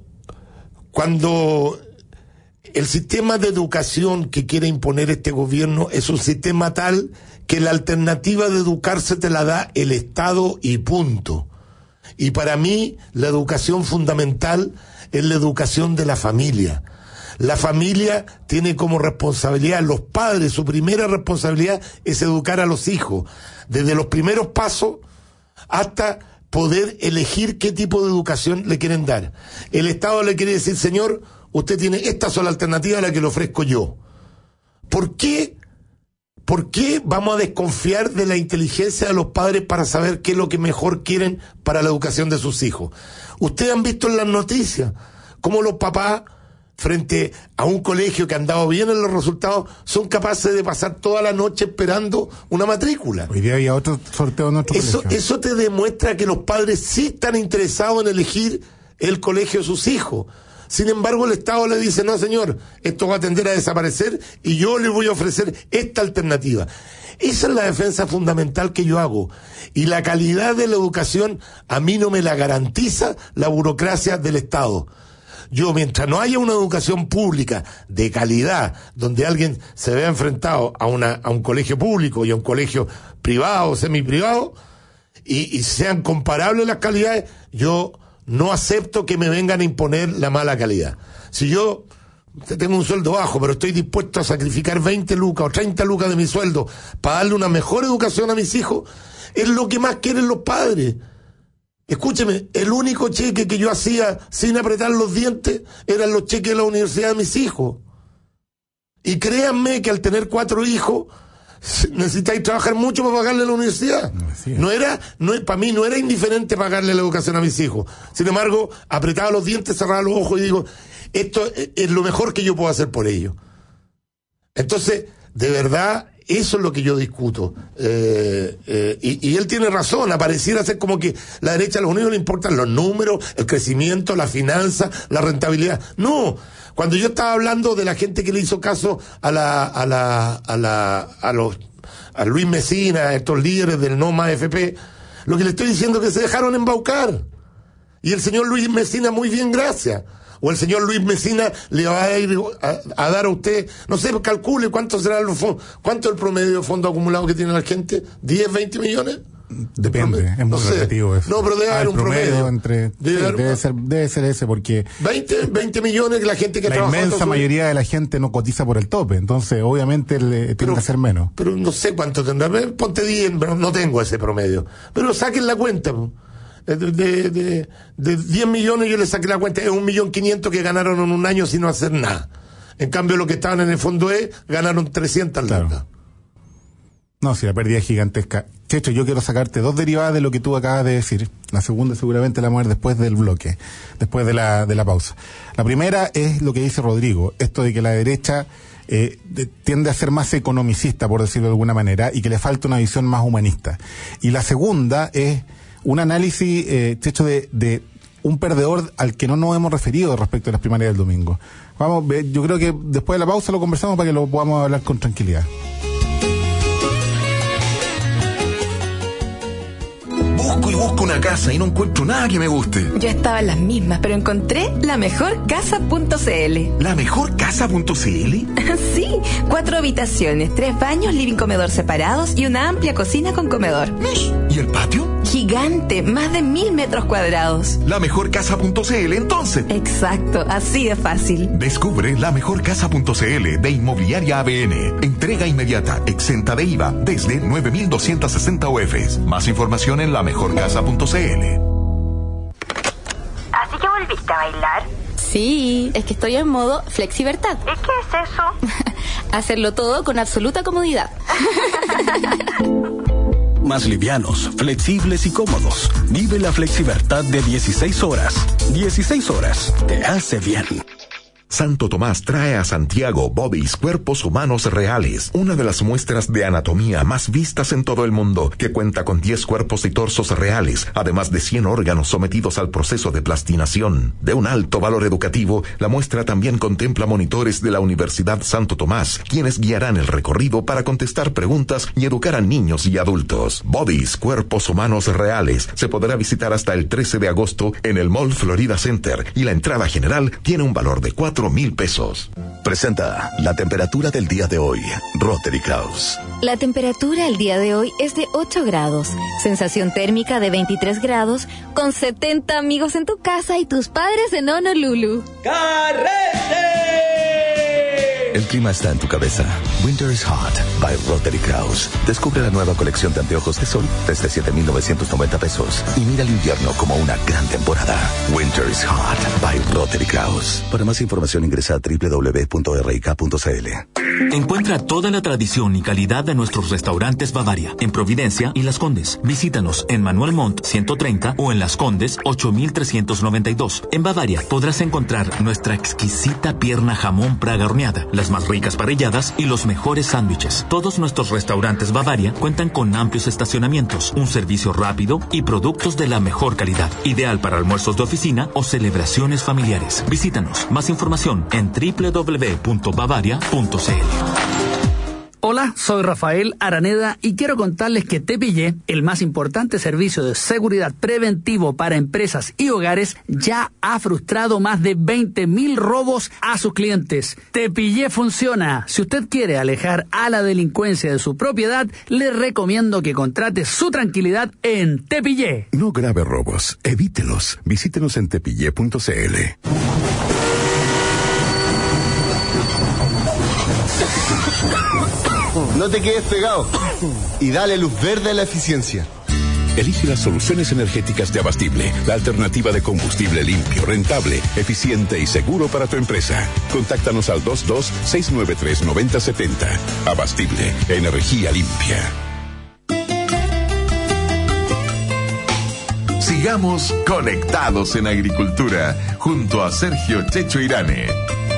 el sistema de educación que quiere imponer este gobierno es un sistema tal que la alternativa de educarse te la da el Estado y punto. Y para mí la educación fundamental es la educación de la familia. La familia tiene como responsabilidad, los padres, su primera responsabilidad es educar a los hijos, desde los primeros pasos hasta poder elegir qué tipo de educación le quieren dar. El Estado le quiere decir, señor, usted tiene esta sola alternativa a la que le ofrezco yo. ¿Por qué vamos a desconfiar de la inteligencia de los padres para saber qué es lo que mejor quieren para la educación de sus hijos? Ustedes han visto en las noticias cómo los papás, frente a un colegio que han dado bien en los resultados, son capaces de pasar toda la noche esperando una matrícula. Hoy día había otro sorteo en nuestro colegio. Eso te demuestra que los padres sí están interesados en elegir el colegio de sus hijos. Sin embargo, el Estado le dice, no señor, esto va a tender a desaparecer y yo le voy a ofrecer esta alternativa. Esa es la defensa fundamental que yo hago. Y la calidad de la educación a mí no me la garantiza la burocracia del Estado. Yo, mientras no haya una educación pública de calidad, donde alguien se vea enfrentado a un colegio público y a un colegio privado o semiprivado, y sean comparables las calidades, yo no acepto que me vengan a imponer la mala calidad. Si yo tengo un sueldo bajo, pero estoy dispuesto a sacrificar 20 lucas o 30 lucas de mi sueldo para darle una mejor educación a mis hijos, es lo que más quieren los padres. Escúcheme, el único cheque que yo hacía sin apretar los dientes eran los cheques de la universidad de mis hijos. Y créanme que al tener 4 hijos, necesitáis trabajar mucho para pagarle la universidad. Para mí no era indiferente pagarle la educación a mis hijos. Sin embargo, apretaba los dientes, cerraba los ojos y digo, esto es lo mejor que yo puedo hacer por ellos. Entonces, de verdad, eso es lo que yo discuto. Y él tiene razón, pareciera ser como que la derecha a los unidos le importan los números, el crecimiento, la finanza, la rentabilidad. No, cuando yo estaba hablando de la gente que le hizo caso a Luis Mesina, estos líderes del No Más FP, lo que le estoy diciendo es que se dejaron embaucar. Y el señor Luis Mesina, muy bien, gracias. O el señor Luis Mesina le va a ir a dar a usted, no sé, calcule cuánto será cuánto es el promedio de fondo acumulado que tiene la gente, 10, 20 millones. Depende, es muy relativo eso. No, pero debe haber un promedio. Debe ser ese, porque 20 millones la gente que trabaja. La inmensa mayoría de la gente no cotiza por el tope, entonces obviamente tiene que ser menos. Pero no sé cuánto tendrá, ponte 10, pero no tengo ese promedio. Pero saquen la cuenta, de 10 millones yo le saqué la cuenta, es 1.500.000 que ganaron en un año sin no hacer nada. En cambio, los que estaban en el fondo ganaron 300 lucas. No, si la pérdida es gigantesca. Checho, yo quiero sacarte 2 derivadas de lo que tú acabas de decir. La segunda seguramente la vamos a ver después del bloque, después de la pausa. La primera es lo que dice Rodrigo, esto de que la derecha tiende a ser más economicista, por decirlo de alguna manera, y que le falta una visión más humanista. Y la segunda es un análisis, Checho, de un perdedor al que no nos hemos referido respecto a las primarias del domingo. Vamos, yo creo que después de la pausa lo conversamos para que lo podamos hablar con tranquilidad. busco y busco una casa y no encuentro nada que me guste. Yo estaba en las mismas, pero encontré lamejorcasa.cl. ¿Lamejorcasa.cl? Sí, 4 habitaciones, 3 baños, living comedor separados y una amplia cocina con comedor. ¿Y el patio? Gigante, más de 1000 metros cuadrados. ¿Lamejorcasa.cl entonces? Exacto, así de fácil. Descubre lamejorcasa.cl de Inmobiliaria ABN. Entrega inmediata, exenta de IVA, desde 9.260 UFs. Más información en lamejorcasa.cl. ¿Así que volviste a bailar? Sí, es que estoy en modo flexibertad. ¿Y qué es eso? Hacerlo todo con absoluta comodidad. Más livianos, flexibles y cómodos. Vive la flexibertad de 16 horas. 16 horas. Te hace bien. Santo Tomás trae a Santiago Bodies, cuerpos humanos reales, una de las muestras de anatomía más vistas en todo el mundo, que cuenta con 10 cuerpos y torsos reales, además de 100 órganos sometidos al proceso de plastinación. De un alto valor educativo, la muestra también contempla monitores de la Universidad Santo Tomás, quienes guiarán el recorrido para contestar preguntas y educar a niños y adultos. Bodies, cuerpos humanos reales, se podrá visitar hasta el 13 de agosto en el Mall Florida Center, y la entrada general tiene un valor de 4,000 pesos. Presenta la temperatura del día de hoy. Rotary Kraus. La temperatura el día de hoy es de 8 grados. Sensación térmica de 23 grados, con 70 amigos en tu casa y tus padres en Honolulu. ¡Carrete! El clima está en tu cabeza. Winter is Hot by Rotary Kraus. Descubre la nueva colección de anteojos de sol desde 7,990 pesos y mira el invierno como una gran temporada. Winter is Hot by Rotary Kraus. Para más información ingresa a www.rik.cl. Encuentra toda la tradición y calidad de nuestros restaurantes Bavaria en Providencia y Las Condes. Visítanos en Manuel Montt 130 o en Las Condes 8392. En Bavaria podrás encontrar nuestra exquisita pierna jamón Praga horneada, las más ricas parrilladas y los mejores sándwiches. Todos nuestros restaurantes Bavaria cuentan con amplios estacionamientos, un servicio rápido y productos de la mejor calidad, ideal para almuerzos de oficina o celebraciones familiares. Visítanos. Más información en www.bavaria.cl. Hola, soy Rafael Araneda y quiero contarles que Tepillé, el más importante servicio de seguridad preventivo para empresas y hogares, ya ha frustrado más de 20,000 robos a sus clientes. Tepillé funciona. Si usted quiere alejar a la delincuencia de su propiedad, le recomiendo que contrate su tranquilidad en Tepillé. No grave robos, evítelos. Visítenos en tepillé.cl. No te quedes pegado y dale luz verde a la eficiencia. Elige las soluciones energéticas de Abastible, la alternativa de combustible limpio, rentable, eficiente y seguro para tu empresa. Contáctanos al 22-693-9070. Abastible, energía limpia. Sigamos conectados en agricultura, junto a Sergio Checho Irane.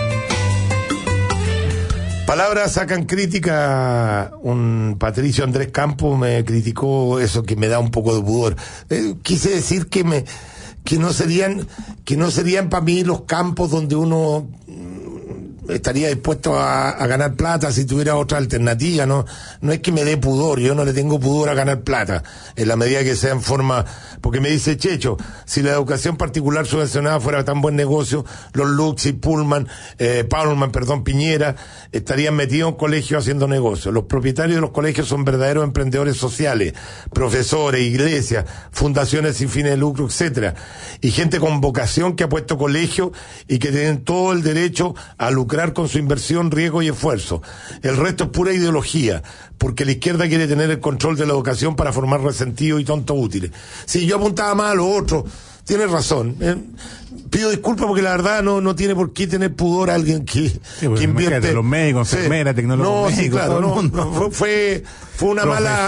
Palabras sacan crítica. Un Patricio Andrés Campos me criticó eso, que me da un poco de pudor. Quise decir que no serían para mí los campos donde uno estaría dispuesto a ganar plata si tuviera otra alternativa. No es que me dé pudor, yo no le tengo pudor a ganar plata, en la medida que sea en forma, porque me dice Checho, si la educación particular subvencionada fuera tan buen negocio, los Luxi, Pullman, Piñera, estarían metidos en colegios haciendo negocios. Los propietarios de los colegios son verdaderos emprendedores sociales, profesores, iglesias, fundaciones sin fines de lucro, etcétera, y gente con vocación que ha puesto colegios y que tienen todo el derecho a lucrar con su inversión, riesgo y esfuerzo. El resto es pura ideología, porque la izquierda quiere tener el control de la educación para formar resentidos y tontos útiles. Si yo apuntaba más a lo otro, tienes razón. Pido disculpas porque la verdad no tiene por qué tener pudor a alguien que invierte. Los médicos, enfermeras, tecnólogos, médicos, claro, todo el mundo. Fue una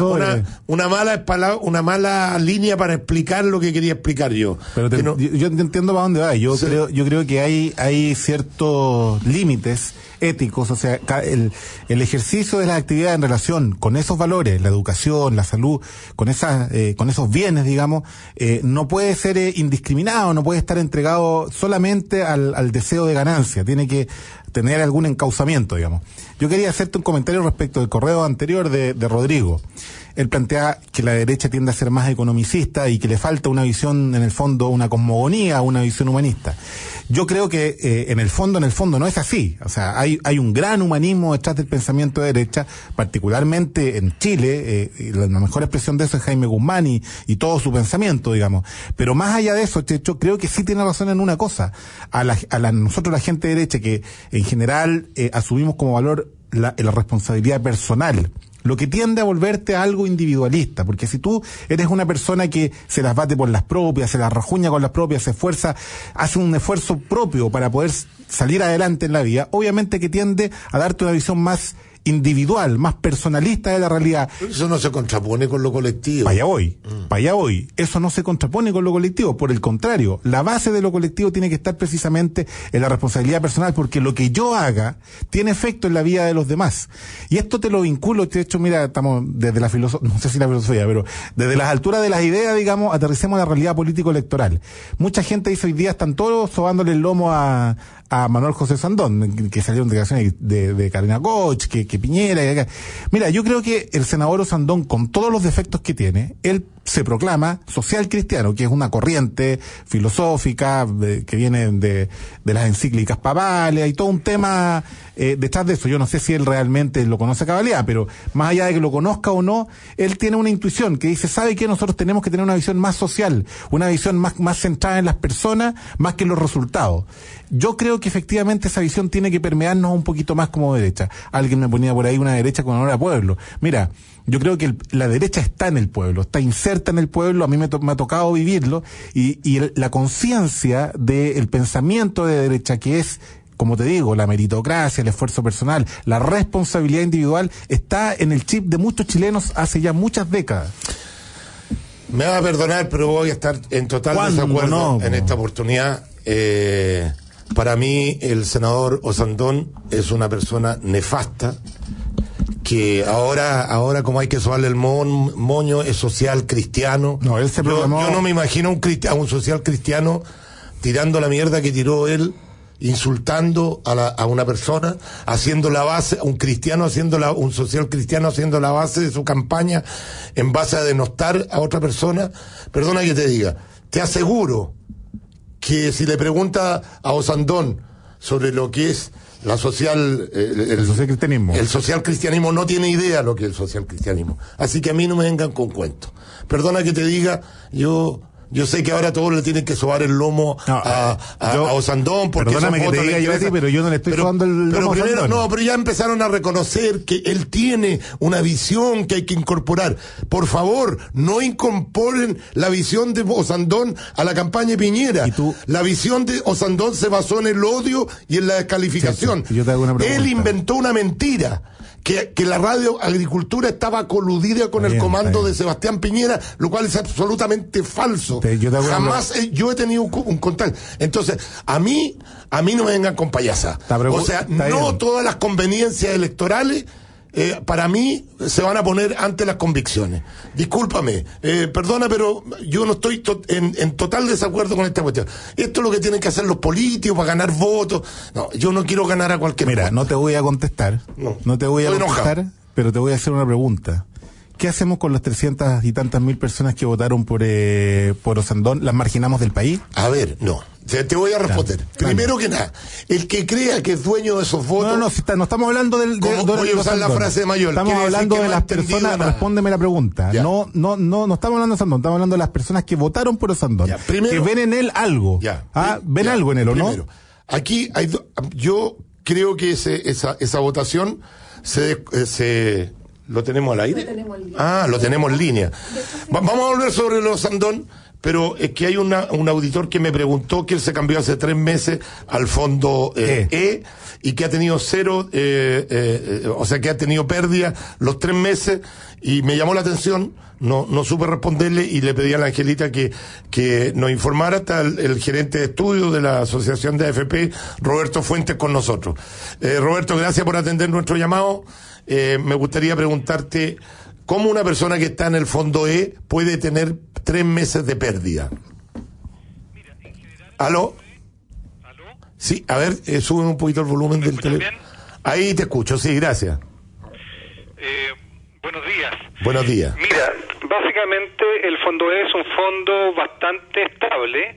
mala línea para explicar lo que quería explicar yo. Pero yo entiendo para dónde va. Yo creo que hay ciertos límites éticos, o sea, el ejercicio de las actividades en relación con esos valores, la educación, la salud, con esos bienes, digamos, no puede ser indiscriminado, no puede estar entregado solamente al deseo de ganancia. Tiene que tener algún encauzamiento, digamos. Yo quería hacerte un comentario respecto del correo anterior de Rodrigo. Él plantea que la derecha tiende a ser más economicista y que le falta una visión, en el fondo, una cosmogonía, una visión humanista. Yo creo que en el fondo no es así. O sea, hay un gran humanismo detrás del pensamiento de derecha, particularmente en Chile. La mejor expresión de eso es Jaime Guzmán y todo su pensamiento, digamos. Pero más allá de eso, Checho, creo que sí tiene razón en una cosa. Nosotros, la gente de derecha, que en general asumimos como valor la responsabilidad personal, lo que tiende a volverte a algo individualista, porque si tú eres una persona que se las bate por las propias, se las rajuña con las propias, se esfuerza, hace un esfuerzo propio para poder salir adelante en la vida, obviamente que tiende a darte una visión más individual, más personalista de la realidad. Eso no se contrapone con lo colectivo. Para allá voy. Eso no se contrapone con lo colectivo. Por el contrario, la base de lo colectivo tiene que estar precisamente en la responsabilidad personal, porque lo que yo haga tiene efecto en la vida de los demás. Y esto te lo vinculo, de hecho, mira, estamos desde la filosofía, no sé si la filosofía, pero desde las alturas de las ideas, digamos, aterricemos a la realidad político-electoral. Mucha gente dice hoy día, están todos sobándole el lomo a Manuel José Sandón, que salieron declaraciones de Karina Koch, que Piñera. Mira, yo creo que el senador Sandón, con todos los defectos que tiene, él se proclama social cristiano, que es una corriente filosófica que viene de las encíclicas papales, hay todo un tema detrás de eso. Yo no sé si él realmente lo conoce a cabalidad, pero más allá de que lo conozca o no, él tiene una intuición que dice, ¿sabe qué? Nosotros tenemos que tener una visión más social, una visión más centrada en las personas, más que en los resultados. Yo creo que efectivamente esa visión tiene que permearnos un poquito más como derecha. Alguien me ponía por ahí una derecha con honor a pueblo. Mira, yo creo que la derecha está en el pueblo, está inserta en el pueblo, a mí me ha tocado vivirlo, y la conciencia del pensamiento de derecha, que es, como te digo, la meritocracia, el esfuerzo personal, la responsabilidad individual, está en el chip de muchos chilenos hace ya muchas décadas. Me va a perdonar, pero voy a estar en total desacuerdo en esta oportunidad. Para mí, el senador Osandón es una persona nefasta, que ahora como hay que sobarle el moño, es social cristiano. No, él se proclamó... Yo no me imagino a un social cristiano tirando la mierda que tiró él, insultando a una persona, haciendo la base, un social cristiano haciendo la base de su campaña en base a denostar a otra persona. Perdona que te diga, te aseguro que si le pregunta a Osandón sobre lo que es la el socialcristianismo. El socialcristianismo no tiene idea lo que es el socialcristianismo. Así que a mí no me vengan con cuentos. Perdona que te diga, yo sé que ahora todos le tienen que sobar el lomo a Osandón, porque perdóname que te diga yo a ti, pero yo no le estoy sobando el lomo a Osandón. No, pero ya empezaron a reconocer que él tiene una visión que hay que incorporar. Por favor, no incorporen la visión de Osandón a la campaña de Piñera. La visión de Osandón se basó en el odio y en la descalificación. Sí, yo te hago una pregunta. Él inventó una mentira. Que la radio Agricultura estaba coludida con el comando de Sebastián Piñera, lo cual es absolutamente falso. Jamás yo he tenido un contacto. Entonces, a mí no me vengan con payasa. O sea, no todas las conveniencias electorales para mí se van a poner ante las convicciones. Discúlpame, perdona, pero yo no estoy en total desacuerdo con esta cuestión. Esto es lo que tienen que hacer los políticos para ganar votos. No, yo no quiero ganar a cualquier Mira, voto. No te voy a contestar. No te voy a contestar, pero te voy a hacer una pregunta. ¿Qué hacemos con las 300 y tantas mil personas que votaron por Osandón? ¿Las marginamos del país? A ver, no. Te voy a responder. Primero que nada, el que crea que es dueño de esos votos... No estamos hablando voy a usar la frase de Mayor. Estamos hablando de las personas... Respóndeme la pregunta. Ya. No estamos hablando de Osandón, estamos hablando de las personas que votaron por Osandón. Que ven en él algo. ¿Ven algo en él o no? Aquí yo creo que esa votación se ¿lo tenemos al aire? Lo tenemos en línea. Vamos a volver sobre los Osandón, pero es que hay un auditor que me preguntó que él se cambió hace 3 meses al fondo y que ha tenido o sea que ha tenido pérdida los 3 meses, y me llamó la atención, no supe responderle y le pedí a la Angelita que nos informara. Hasta el gerente de estudio de la Asociación de AFP, Roberto Fuentes, con nosotros. Roberto, gracias por atender nuestro llamado. Me gustaría preguntarte, ¿cómo una persona que está en el fondo puede tener 3 meses de pérdida? ¿Aló? Sí, a ver, sube un poquito el volumen del teléfono. Ahí te escucho, sí, gracias. Buenos días. Buenos días. Mira, básicamente el fondo E es un fondo bastante estable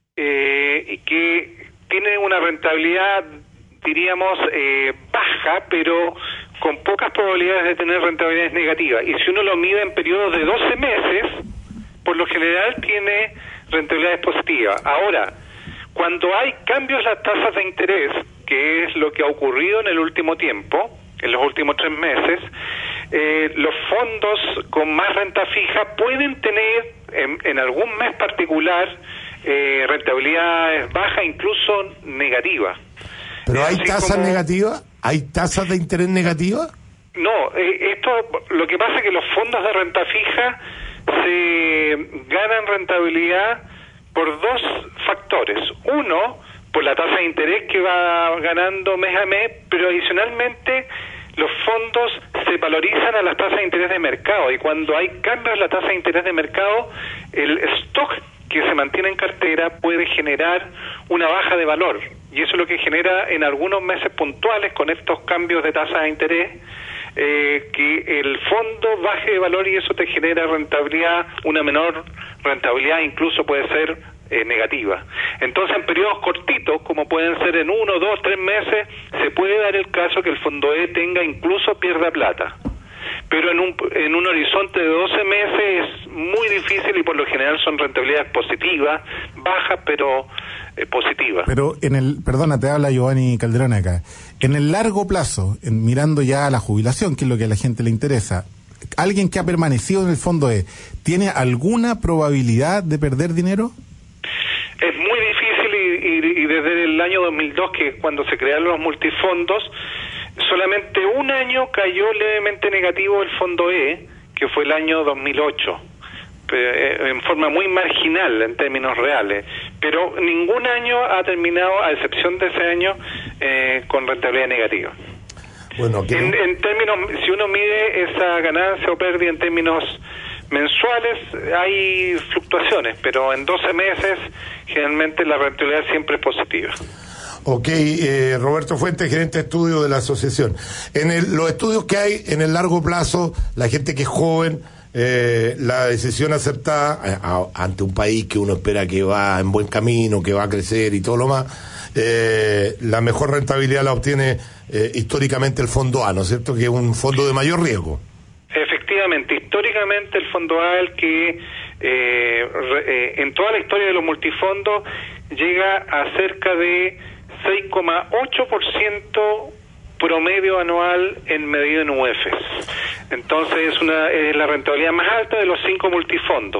y que tiene una rentabilidad, diríamos, baja, pero con pocas probabilidades de tener rentabilidades negativas. Y si uno lo mide en periodos de 12 meses, por lo general tiene rentabilidades positivas. Ahora, cuando hay cambios en las tasas de interés, que es lo que ha ocurrido en el último tiempo, en los últimos 3 meses, los fondos con más renta fija pueden tener en algún mes particular rentabilidades bajas, incluso negativas. ¿Pero hay tasas negativas? ¿Hay tasas de interés negativas? No, lo que pasa es que los fondos de renta fija se ganan rentabilidad por 2 factores. Uno, por la tasa de interés que va ganando mes a mes, pero adicionalmente los fondos se valorizan a las tasas de interés de mercado, y cuando hay cambios en la tasa de interés de mercado, el stock que se mantiene en cartera puede generar una baja de valor, y eso es lo que genera en algunos meses puntuales con estos cambios de tasa de interés, que el fondo baje de valor, y eso te genera rentabilidad, una menor rentabilidad, incluso puede ser negativa. Entonces, en periodos cortitos, como pueden ser en 1, 2, 3 meses, se puede dar el caso que el fondo E pierda plata. Pero en un horizonte de 12 meses es muy difícil, y por lo general son rentabilidades positivas, bajas pero positivas. Pero perdona, te habla Giovanni Calderón acá. En el largo plazo, mirando ya a la jubilación, que es lo que a la gente le interesa, alguien que ha permanecido en el fondo E, ¿tiene alguna probabilidad de perder dinero? Es muy difícil, y desde el año 2002, que cuando se crearon los multifondos, solamente un año cayó levemente negativo el fondo E, que fue el año 2008, en forma muy marginal en términos reales, pero ningún año ha terminado, a excepción de ese año, con rentabilidad negativa. Bueno, en términos, si uno mide esa ganancia o pérdida en términos mensuales, hay fluctuaciones, pero en 12 meses generalmente la rentabilidad siempre es positiva. Ok, Roberto Fuentes, gerente de estudio de la asociación. Los estudios que hay en el largo plazo, la gente que es joven, la decisión acertada ante un país que uno espera que va en buen camino, que va a crecer y todo lo más, la mejor rentabilidad la obtiene históricamente el fondo A, ¿no es cierto?, que es un fondo de mayor riesgo. Efectivamente, históricamente el fondo A, el que en toda la historia de los multifondos llega a cerca de 6,8% promedio anual en medido en UEFs. Entonces es la rentabilidad más alta de los 5 multifondos.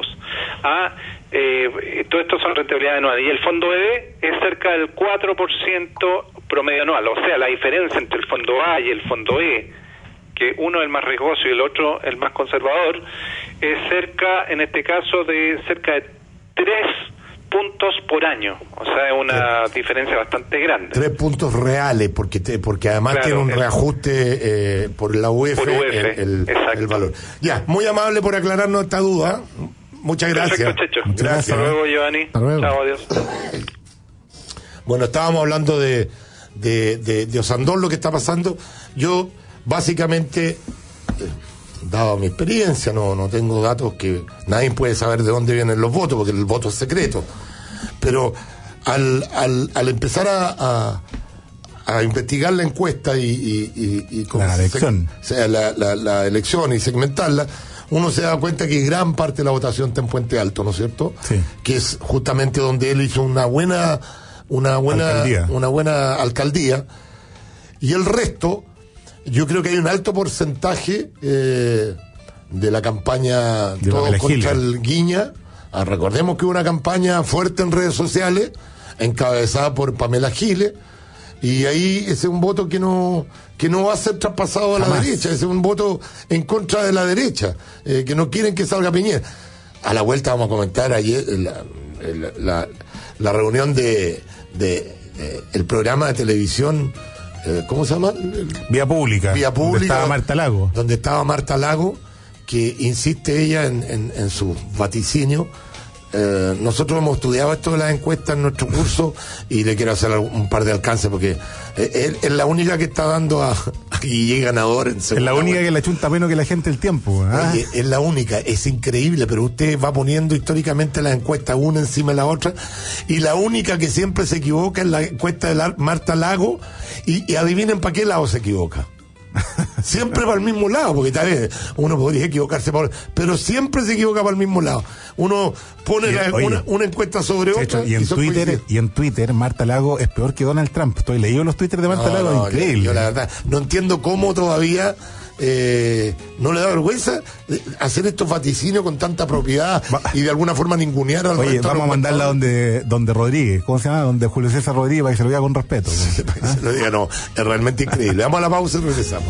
Todo esto son rentabilidades anuales, y el fondo E es cerca del 4% promedio anual. O sea, la diferencia entre el fondo A y el fondo E, que uno es el más riesgoso y el otro el más conservador, es en este caso, de cerca de 3 puntos por año. O sea, es una diferencia bastante grande. 3 puntos reales, porque además claro, tiene un reajuste por la UEF, el valor. Ya, muy amable por aclararnos esta duda. Muchas gracias. Perfecto, Checho. Gracias. Hasta luego, Giovanni. Hasta luego. Chao, adiós. Bueno, estábamos hablando de Osandón, lo que está pasando. Yo, básicamente, dado mi experiencia, no tengo datos, que nadie puede saber de dónde vienen los votos, porque el voto es secreto. Pero al empezar a investigar la encuesta y la elección, la elección y segmentarla, uno se da cuenta que gran parte de la votación está en Puente Alto, ¿no es cierto? Sí. Que es justamente donde él hizo una buena alcaldía, y el resto, yo creo que hay un alto porcentaje de la campaña de todo contra el Guiña. Recordemos que hubo una campaña fuerte en redes sociales encabezada por Pamela Giles, y ahí ese es un voto que no va a ser traspasado a la derecha. Ese es un voto en contra de la derecha, que no quieren que salga Piñera. A la vuelta vamos a comentar ayer la reunión de el programa de televisión, ¿cómo se llama? Vía Pública. Donde estaba Marta Lago, que insiste ella en su vaticinio nosotros hemos estudiado esto de las encuestas en nuestro curso y le quiero hacer un par de alcances porque es la única que está dando y es ganador en segunda. Es la única que le chunta menos que la gente el tiempo. Oye, es la única, es increíble, pero usted va poniendo históricamente las encuestas una encima de la otra y la única que siempre se equivoca es la encuesta de Marta Lago y adivinen para qué lado se equivoca. Siempre para el mismo lado, porque tal vez uno podría equivocarse, pero siempre se equivoca para el mismo lado. Uno pone una encuesta sobre otra. Y en Twitter Marta Lago es peor que Donald Trump. Estoy leyendo los Twitter de Marta Lago, increíble. Yo la verdad no entiendo cómo todavía no le da vergüenza hacer estos vaticinios con tanta propiedad y de alguna forma ningunear al resto. Vamos a mandarla donde Rodríguez, ¿cómo se llama? Donde Julio César Rodríguez, para que se lo diga con respeto. Para que se lo diga, no, es realmente increíble. Vamos a la pausa y regresamos.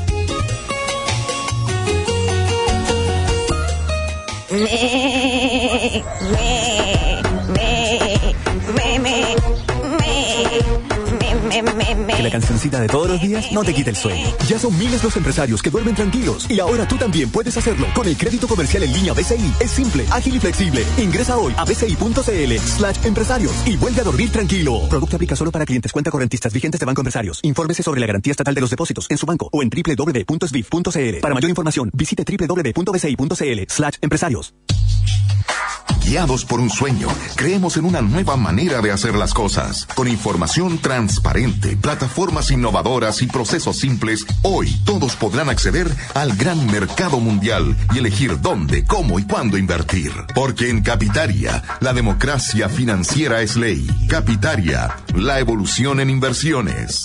Que la cancioncita de todos los días no te quite el sueño. Ya son miles los empresarios que duermen tranquilos y ahora tú también puedes hacerlo con el crédito comercial en línea BCI. Es simple, ágil y flexible. Ingresa hoy a bci.cl/empresarios y vuelve a dormir tranquilo. Producto aplica solo para clientes cuenta correntistas vigentes de Banco Empresarios. Infórmese sobre la garantía estatal de los depósitos en su banco o en www.sbif.cl. Para mayor información, visite www.bci.cl/empresarios. Guiados por un sueño, creemos en una nueva manera de hacer las cosas. Con información transparente, plataformas innovadoras y procesos simples, hoy todos podrán acceder al gran mercado mundial y elegir dónde, cómo y cuándo invertir. Porque en Capitaria, la democracia financiera es ley. Capitaria, la evolución en inversiones.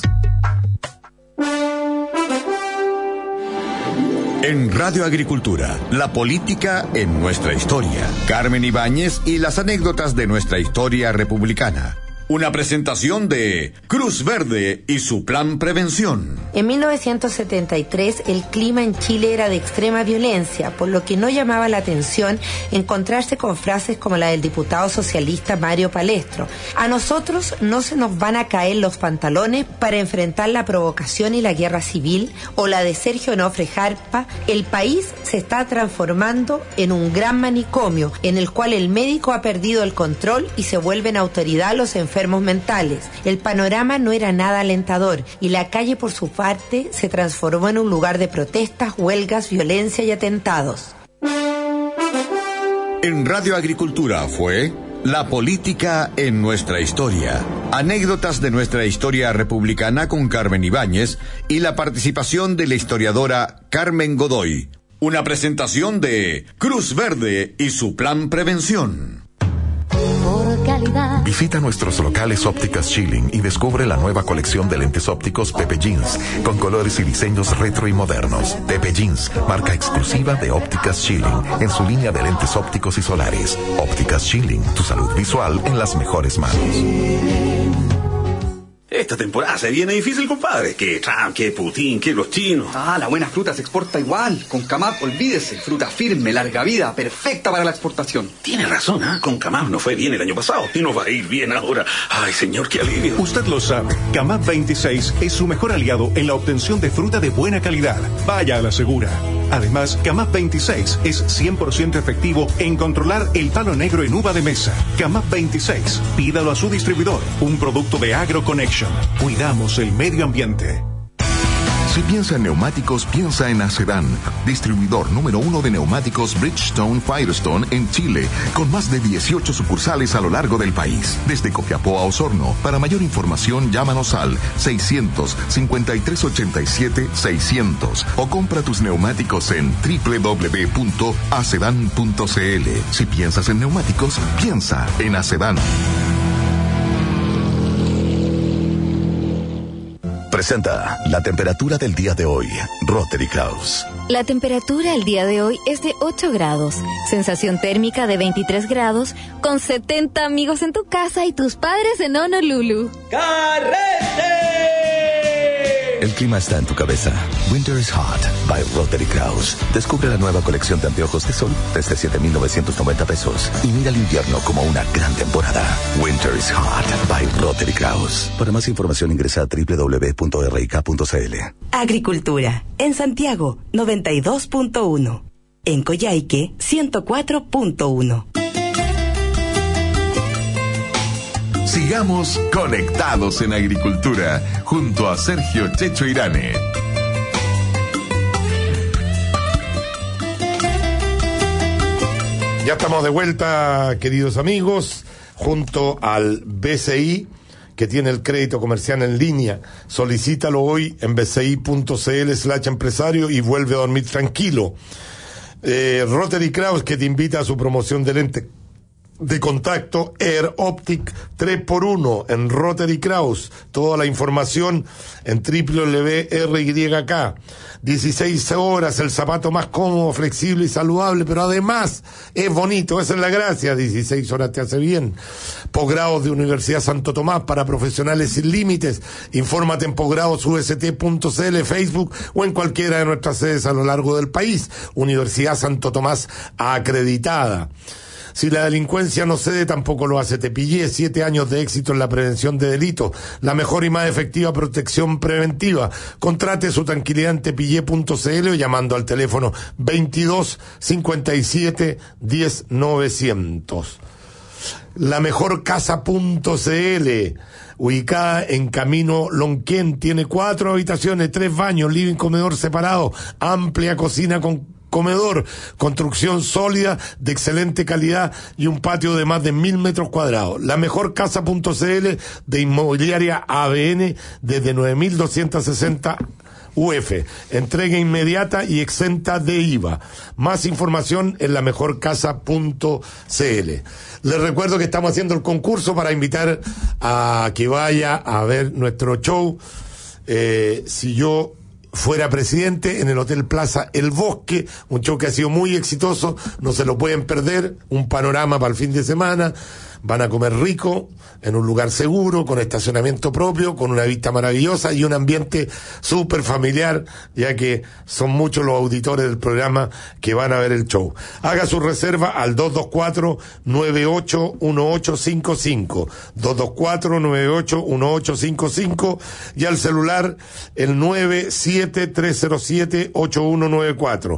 En Radio Agricultura, la política en nuestra historia. Carmen Ibáñez y las anécdotas de nuestra historia republicana. Una presentación de Cruz Verde y su plan prevención. En 1973 el clima en Chile era de extrema violencia, por lo que no llamaba la atención encontrarse con frases como la del diputado socialista Mario Palestro. A nosotros no se nos van a caer los pantalones para enfrentar la provocación y la guerra civil, o la de Sergio Onofre Jarpa. El país se está transformando en un gran manicomio en el cual el médico ha perdido el control y se vuelven autoridad los enfermos mentales. El panorama no era nada alentador y la calle por su parte se transformó en un lugar de protestas, huelgas, violencia y atentados. En Radio Agricultura fue La política en nuestra historia. Anécdotas de nuestra historia republicana con Carmen Ibáñez y la participación de la historiadora Carmen Godoy. Una presentación de Cruz Verde y su plan prevención. Visita nuestros locales Ópticas Schilling y descubre la nueva colección de lentes ópticos Pepe Jeans, con colores y diseños retro y modernos. Pepe Jeans, marca exclusiva de Ópticas Schilling, en su línea de lentes ópticos y solares. Ópticas Schilling, tu salud visual en las mejores manos. Esta temporada se viene difícil, compadre. Que Trump, que Putin, que los chinos. Ah, la buena fruta se exporta igual. Con Camap, olvídese. Fruta firme, larga vida, perfecta para la exportación. Tiene razón, ¿eh? Con Camap no fue bien el año pasado y nos va a ir bien ahora. Ay, señor, qué alivio. Usted lo sabe. Camap 26 es su mejor aliado en la obtención de fruta de buena calidad. Vaya a la segura. Además, Camap 26 es 100% efectivo en controlar el palo negro en uva de mesa. Camap 26, pídalo a su distribuidor. Un producto de AgroConnection. Cuidamos el medio ambiente. Si piensa en neumáticos, piensa en Acedan, distribuidor número 1 de neumáticos Bridgestone Firestone en Chile, con más de 18 sucursales a lo largo del país, desde Copiapó a Osorno. Para mayor información, llámanos al 600-5387-600 o compra tus neumáticos en www.acedan.cl. Si piensas en neumáticos, piensa en Acedan. Presenta la temperatura del día de hoy. Rotary Kraus. La temperatura el día de hoy es de 8 grados. Sensación térmica de 23 grados, con 70 amigos en tu casa y tus padres en Honolulu. ¡Carrete! El clima está en tu cabeza. Winter is Hot by Rotary Kraus. Descubre la nueva colección de anteojos de sol desde 7,990 pesos y mira el invierno como una gran temporada. Winter is Hot by Rotary Kraus. Para más información ingresa a www.rik.cl. Agricultura. En Santiago, 92.1. En Coyhaique, 104.1. Sigamos conectados en agricultura junto a Sergio Checho Irane. Ya estamos de vuelta, queridos amigos, junto al BCI, que tiene el crédito comercial en línea. Solicítalo hoy en bci.cl/empresario y vuelve a dormir tranquilo. Rotary Kraus, que te invita a su promoción de lente de contacto Air Optic 3x1 en Rotary Kraus. Toda la información en www.ryk. 16 horas, el zapato más cómodo, flexible y saludable, pero además es bonito, esa es la gracia. 16 horas te hace bien. Posgrados de Universidad Santo Tomás para profesionales sin límites. Infórmate en posgradosust.cl, Facebook o en cualquiera de nuestras sedes a lo largo del país. Universidad Santo Tomás acreditada. Si la delincuencia no cede, tampoco lo hace Tepillé. 7 años de éxito en la prevención de delitos. La mejor y más efectiva protección preventiva. Contrate su tranquilidad en tepillé.cl o llamando al teléfono 22 57 10 900. La mejor casa.cl, ubicada en Camino Lonquén, tiene 4 habitaciones, 3 baños, living, comedor separado, amplia cocina con comedor, construcción sólida, de excelente calidad y un patio de más de 1.000 metros cuadrados. La mejor casa.cl de inmobiliaria ABN desde 9.260 UF. Entrega inmediata y exenta de IVA. Más información en lamejorcasa.cl. Les recuerdo que estamos haciendo el concurso para invitar a que vaya a ver nuestro show. Si yo fuera presidente, en el Hotel Plaza El Bosque, un show que ha sido muy exitoso, no se lo pueden perder, un panorama para el fin de semana, van a comer rico, en un lugar seguro, con estacionamiento propio, con una vista maravillosa y un ambiente súper familiar, ya que son muchos los auditores del programa que van a ver el show. Haga su reserva al 224-981855, 224-981855 y al celular el 97307-8194,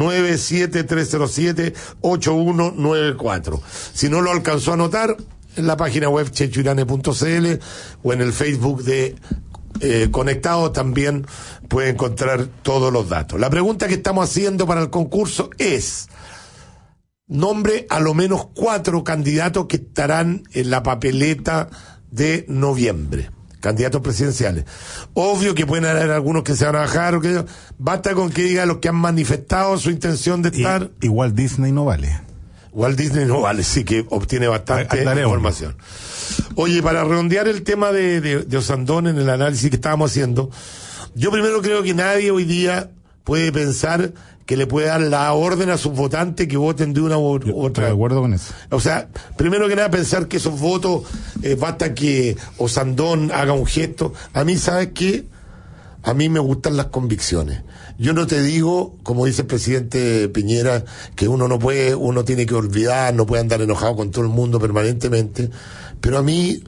97307-8194. Si no lo alcanzó a anotar, en la página web chechoirane.cl o en el Facebook de Conectado también puede encontrar todos los datos. La pregunta que estamos haciendo para el concurso es: nombre a lo menos 4 candidatos que estarán en la papeleta de noviembre. Candidatos presidenciales. Obvio que pueden haber algunos que se van a bajar, o que basta con que diga los que han manifestado su intención de estar. Igual Disney no vale. Walt Disney no vale, sí que obtiene bastante información. Oye, para redondear el tema de Osandón en el análisis que estábamos haciendo, yo primero creo que nadie hoy día puede pensar que le puede dar la orden a sus votantes que voten de una u otra. Estoy de acuerdo con eso. O sea, primero que nada pensar que esos votos, basta que Osandón haga un gesto. A mí, ¿sabes qué? A mí me gustan las convicciones. Yo no te digo, como dice el presidente Piñera, que uno tiene que olvidar, no puede andar enojado con todo el mundo permanentemente, pero a mí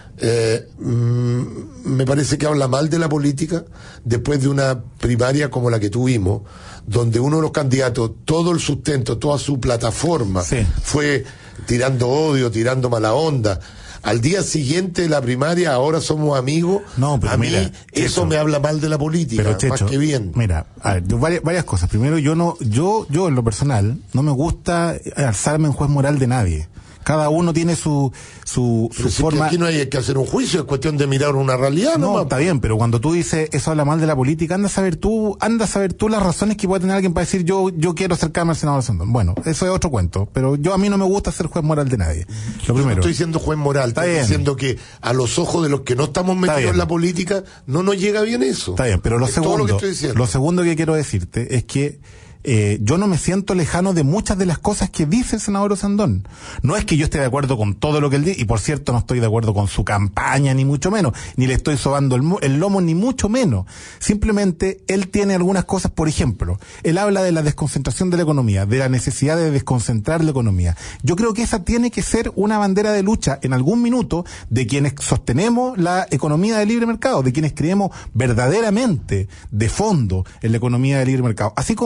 me parece que habla mal de la política después de una primaria como la que tuvimos, donde uno de los candidatos, todo el sustento, toda su plataforma fue tirando odio, tirando mala onda. Al día siguiente de la primaria, ahora somos amigos. No, pero a mí mira, eso me habla mal de la política, pero Checho, más que bien. Mira, a ver, varias cosas. Primero, yo en lo personal no me gusta alzarme en juez moral de nadie. Cada uno tiene su forma. Aquí no hay que hacer un juicio, es cuestión de mirar una realidad. No, está bien, pero cuando tú dices eso habla mal de la política, anda a saber tú las razones que puede tener alguien para decir yo quiero acercarme al senador Osandón. Bueno, eso es otro cuento, pero a mí no me gusta ser juez moral de nadie. Lo primero. No estoy siendo juez moral, estoy diciendo que a los ojos de los que no estamos metidos en la política no nos llega bien eso. Está bien, pero lo segundo que quiero decirte es que yo no me siento lejano de muchas de las cosas que dice el senador Osandón. No es que yo esté de acuerdo con todo lo que él dice, y por cierto no estoy de acuerdo con su campaña, ni mucho menos, ni le estoy sobando el lomo, ni mucho menos. Simplemente él tiene algunas cosas, por ejemplo, él habla de la desconcentración de la economía, de la necesidad de desconcentrar la economía. Yo creo que esa tiene que ser una bandera de lucha en algún minuto de quienes sostenemos la economía de libre mercado, de quienes creemos verdaderamente de fondo en la economía de libre mercado. Así como a mí no me gusta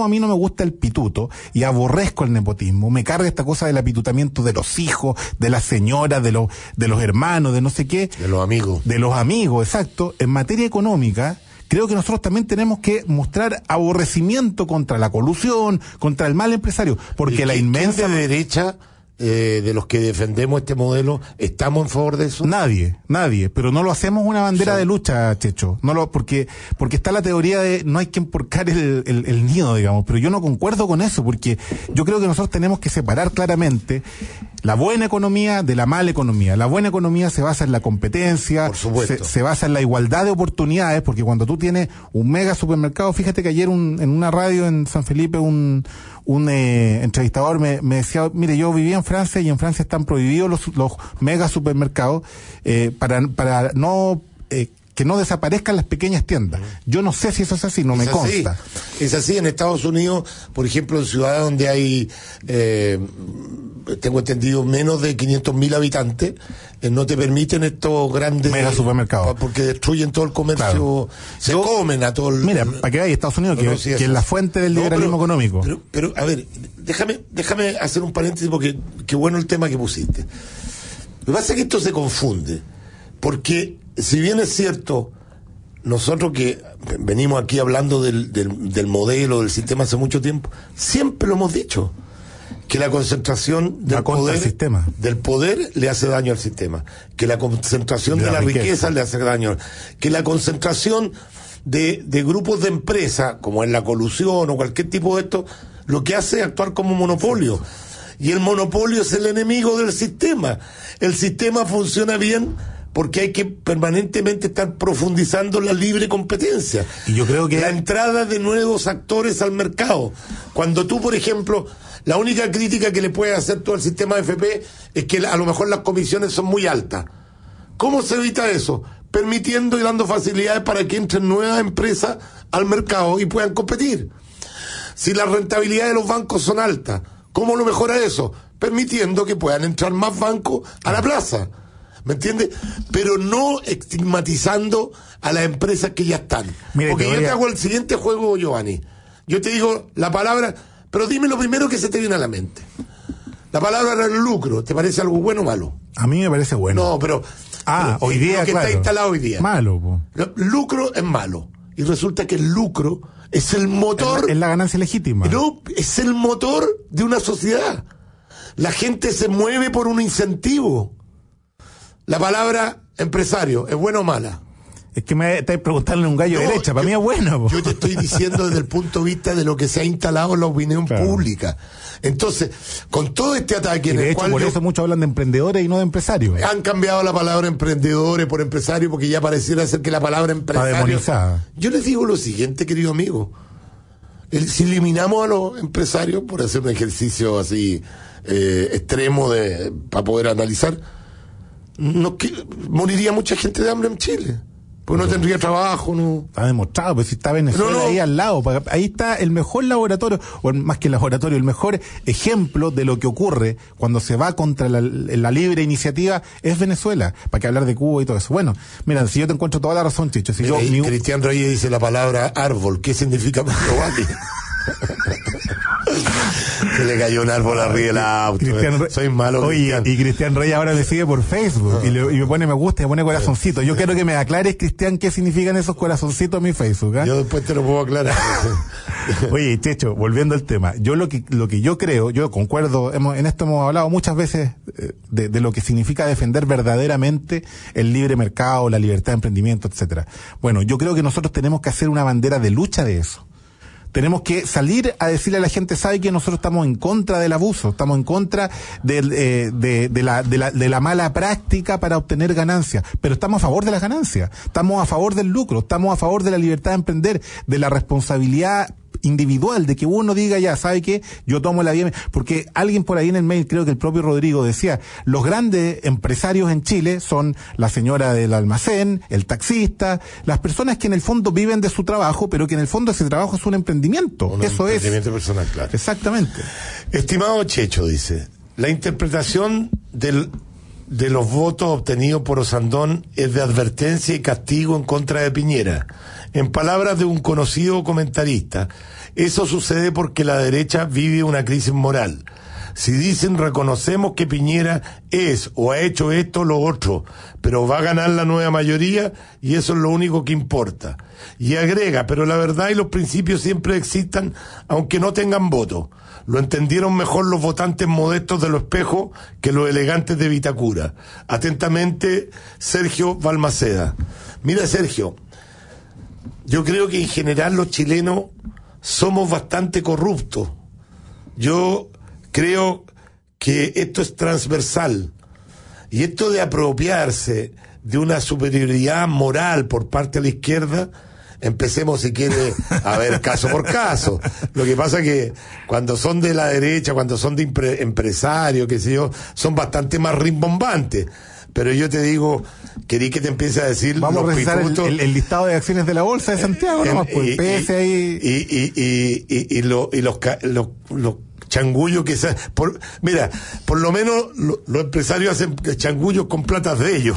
gusta el pituto y aborrezco el nepotismo. Me carga esta cosa del apitutamiento de los hijos, de las señoras, de los hermanos, de no sé qué. De los amigos. De los amigos, exacto. En materia económica, creo que nosotros también tenemos que mostrar aborrecimiento contra la colusión, contra el mal empresario, porque la inmensa derecha de los que defendemos este modelo, ¿estamos en favor de eso? Nadie, pero no lo hacemos una bandera de lucha, Checho. Porque está la teoría de no hay que emporcar el nido, digamos, pero yo no concuerdo con eso, porque yo creo que nosotros tenemos que separar claramente la buena economía de la mala economía. La buena economía se basa en la competencia, por supuesto, se basa en la igualdad de oportunidades, porque cuando tú tienes un mega supermercado, fíjate que ayer en una radio en San Felipe un entrevistador me decía, mire, yo vivía en Francia y en Francia están prohibidos los mega supermercados para no que no desaparezcan las pequeñas tiendas. Yo no sé si eso es así, no me consta. Es así. En Estados Unidos, por ejemplo, en ciudades donde hay, tengo entendido, menos de 500.000 habitantes, no te permiten estos grandes mega supermercados, porque destruyen todo el comercio, claro. Comen a todo el... Mira, para que veáis, Estados Unidos, que es la fuente del liberalismo económico. Pero, a ver, déjame hacer un paréntesis, porque qué bueno el tema que pusiste. Lo que pasa es que esto se confunde, porque si bien es cierto, nosotros que venimos aquí hablando del modelo, del sistema hace mucho tiempo, siempre lo hemos dicho, que la concentración del poder le hace daño al sistema, que la concentración de la riqueza le hace daño, que la concentración de grupos de empresas, como es la colusión o cualquier tipo de esto, lo que hace es actuar como monopolio. Y el monopolio es el enemigo del sistema. El sistema funciona bien porque hay que permanentemente estar profundizando la libre competencia. Y yo creo que la entrada de nuevos actores al mercado. Cuando tú, por ejemplo, la única crítica que le puedes hacer tú al sistema de FP es que a lo mejor las comisiones son muy altas. ¿Cómo se evita eso? Permitiendo y dando facilidades para que entren nuevas empresas al mercado y puedan competir. Si las rentabilidades de los bancos son altas, ¿cómo lo mejora eso? Permitiendo que puedan entrar más bancos a la plaza. ¿Me entiendes? Pero no estigmatizando a las empresas que ya están. Mire, porque yo te hago el siguiente juego, Giovanni. Yo te digo la palabra, pero dime lo primero que se te viene a la mente. La palabra era el lucro. ¿Te parece algo bueno o malo? A mí me parece bueno. No, pero hoy día, lo que está instalado hoy día. Malo, po. Lucro es malo. Y resulta que el lucro es el motor. Es la ganancia legítima. No, es el motor de una sociedad. La gente se mueve por un incentivo. La palabra empresario, ¿es buena o mala? Es que me estáis preguntando un gallo de derecha, para mí es bueno. Yo te estoy diciendo desde el punto de vista de lo que se ha instalado en la opinión pública. Entonces, con todo este ataque... Y de hecho, por eso muchos hablan de emprendedores y no de empresarios. Han cambiado la palabra emprendedores por empresarios porque ya pareciera ser que la palabra empresario... Está demonizada. Yo les digo lo siguiente, querido amigo. Si eliminamos a los empresarios, por hacer un ejercicio así extremo para poder analizar... moriría mucha gente de hambre en Chile, porque no tendría trabajo. No está demostrado, pues si está Venezuela ahí al lado, ahí está el mejor laboratorio, o más que laboratorio, el mejor ejemplo de lo que ocurre cuando se va contra la libre iniciativa es Venezuela, para que hablar de Cuba y todo eso. Bueno, mira, si yo te encuentro toda la razón, Chicho. Si Cristian Reyes dice la palabra árbol, ¿qué significa Giovanni? Se le cayó un árbol arriba del auto. Soy malo. Oye, Cristian. Y Cristian Reyes ahora me sigue por Facebook y me pone me gusta y me pone corazoncito. Yo quiero que me aclares, Cristian, qué significan esos corazoncitos en mi Facebook. Yo después te lo puedo aclarar. Oye, Checho, volviendo al tema, yo lo que yo creo, yo concuerdo, en esto hemos hablado muchas veces de lo que significa defender verdaderamente el libre mercado, la libertad de emprendimiento, etcétera. Bueno, yo creo que nosotros tenemos que hacer una bandera de lucha de eso. Tenemos que salir a decirle a la gente, sabe que nosotros estamos en contra del abuso, estamos en contra de la mala práctica para obtener ganancias, pero estamos a favor de las ganancias, estamos a favor del lucro, estamos a favor de la libertad de emprender, de la responsabilidad individual, de que uno diga ya, ¿sabe qué? Yo tomo la vía, porque alguien por ahí en el mail, creo que el propio Rodrigo decía, los grandes empresarios en Chile son la señora del almacén, el taxista, las personas que en el fondo viven de su trabajo, pero que en el fondo ese trabajo es un emprendimiento. Eso es. Emprendimiento personal, claro. Exactamente. Estimado Checho, dice, la interpretación del de los votos obtenidos por Osandón es de advertencia y castigo en contra de Piñera. En palabras de un conocido comentarista, eso sucede porque la derecha vive una crisis moral. Si dicen reconocemos que Piñera es o ha hecho esto o lo otro, pero va a ganar la nueva mayoría y eso es lo único que importa. Y agrega, pero la verdad y los principios siempre existan aunque no tengan voto. Lo entendieron mejor los votantes modestos de Lo Espejo que los elegantes de Vitacura. Atentamente, Sergio Balmaceda. Mira, Sergio, yo creo que en general los chilenos somos bastante corruptos. Yo creo que esto es transversal. Y esto de apropiarse de una superioridad moral por parte de la izquierda, empecemos si quiere a ver caso por caso. Lo que pasa que cuando son de la derecha, cuando son de empresarios, qué sé yo, son bastante más rimbombantes. Pero yo te digo, querí que te empiece a decir. Vamos a revisar el listado de acciones de la bolsa de Santiago, ¿no? Pues PSI. Y los changullos que se... Mira, por lo menos los empresarios hacen changullos con platas de ellos.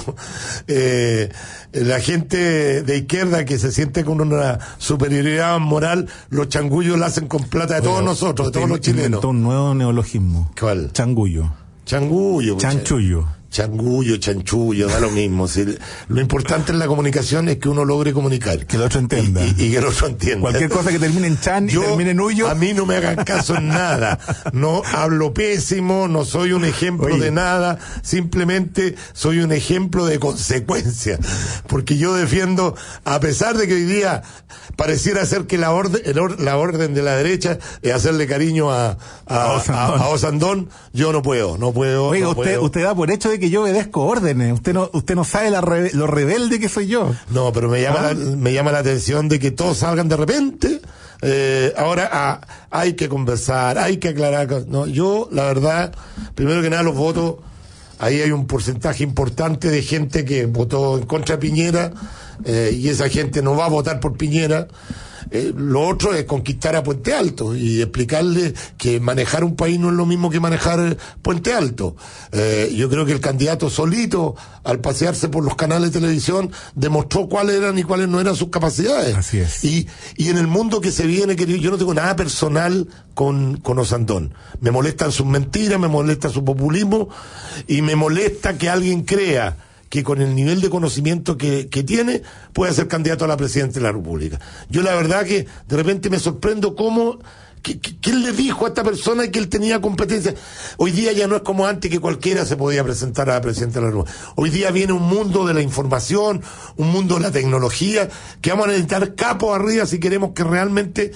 La gente de izquierda que se siente con una superioridad moral, los changullos la hacen con plata de todos nosotros, de todos los chilenos. Inventó un nuevo neologismo. ¿Cuál? Changullo. Changullo. Chanchullo. Changullo, chanchullo, da lo mismo. Si lo importante en la comunicación es que uno logre comunicar. Que el otro entienda. Y que el otro entienda. Cualquier cosa que termine en chan y termine en huyo. A mí no me hagan caso en nada. No hablo pésimo, no soy un ejemplo de nada. Simplemente soy un ejemplo de consecuencia. Porque yo defiendo, a pesar de que hoy día pareciera ser que la orden de la derecha es hacerle cariño a Osandón, yo no puedo. Oiga, usted da por hecho de que yo obedezco órdenes. Usted no sabe lo rebelde que soy yo. No, pero me llama la atención de que todos salgan de repente. Ahora hay que conversar, hay que aclarar. No, yo, la verdad, primero que nada, los votos, ahí hay un porcentaje importante de gente que votó en contra de Piñera, y esa gente no va a votar por Piñera. Lo otro es conquistar a Puente Alto y explicarle que manejar un país no es lo mismo que manejar Puente Alto. Yo creo que el candidato solito, al pasearse por los canales de televisión, demostró cuáles eran y cuáles no eran sus capacidades. Así es. Y en el mundo que se viene, querido, yo no tengo nada personal con Osandón. Me molestan sus mentiras, me molesta su populismo y me molesta que alguien crea que con el nivel de conocimiento que tiene puede ser candidato a la presidencia de la República. Yo la verdad que de repente me sorprendo cómo ¿quién le dijo a esta persona que él tenía competencia? Hoy día ya no es como antes que cualquiera se podía presentar a la presidencia de la República. Hoy día viene un mundo de la información, un mundo de la tecnología, que vamos a necesitar capos arriba si queremos que realmente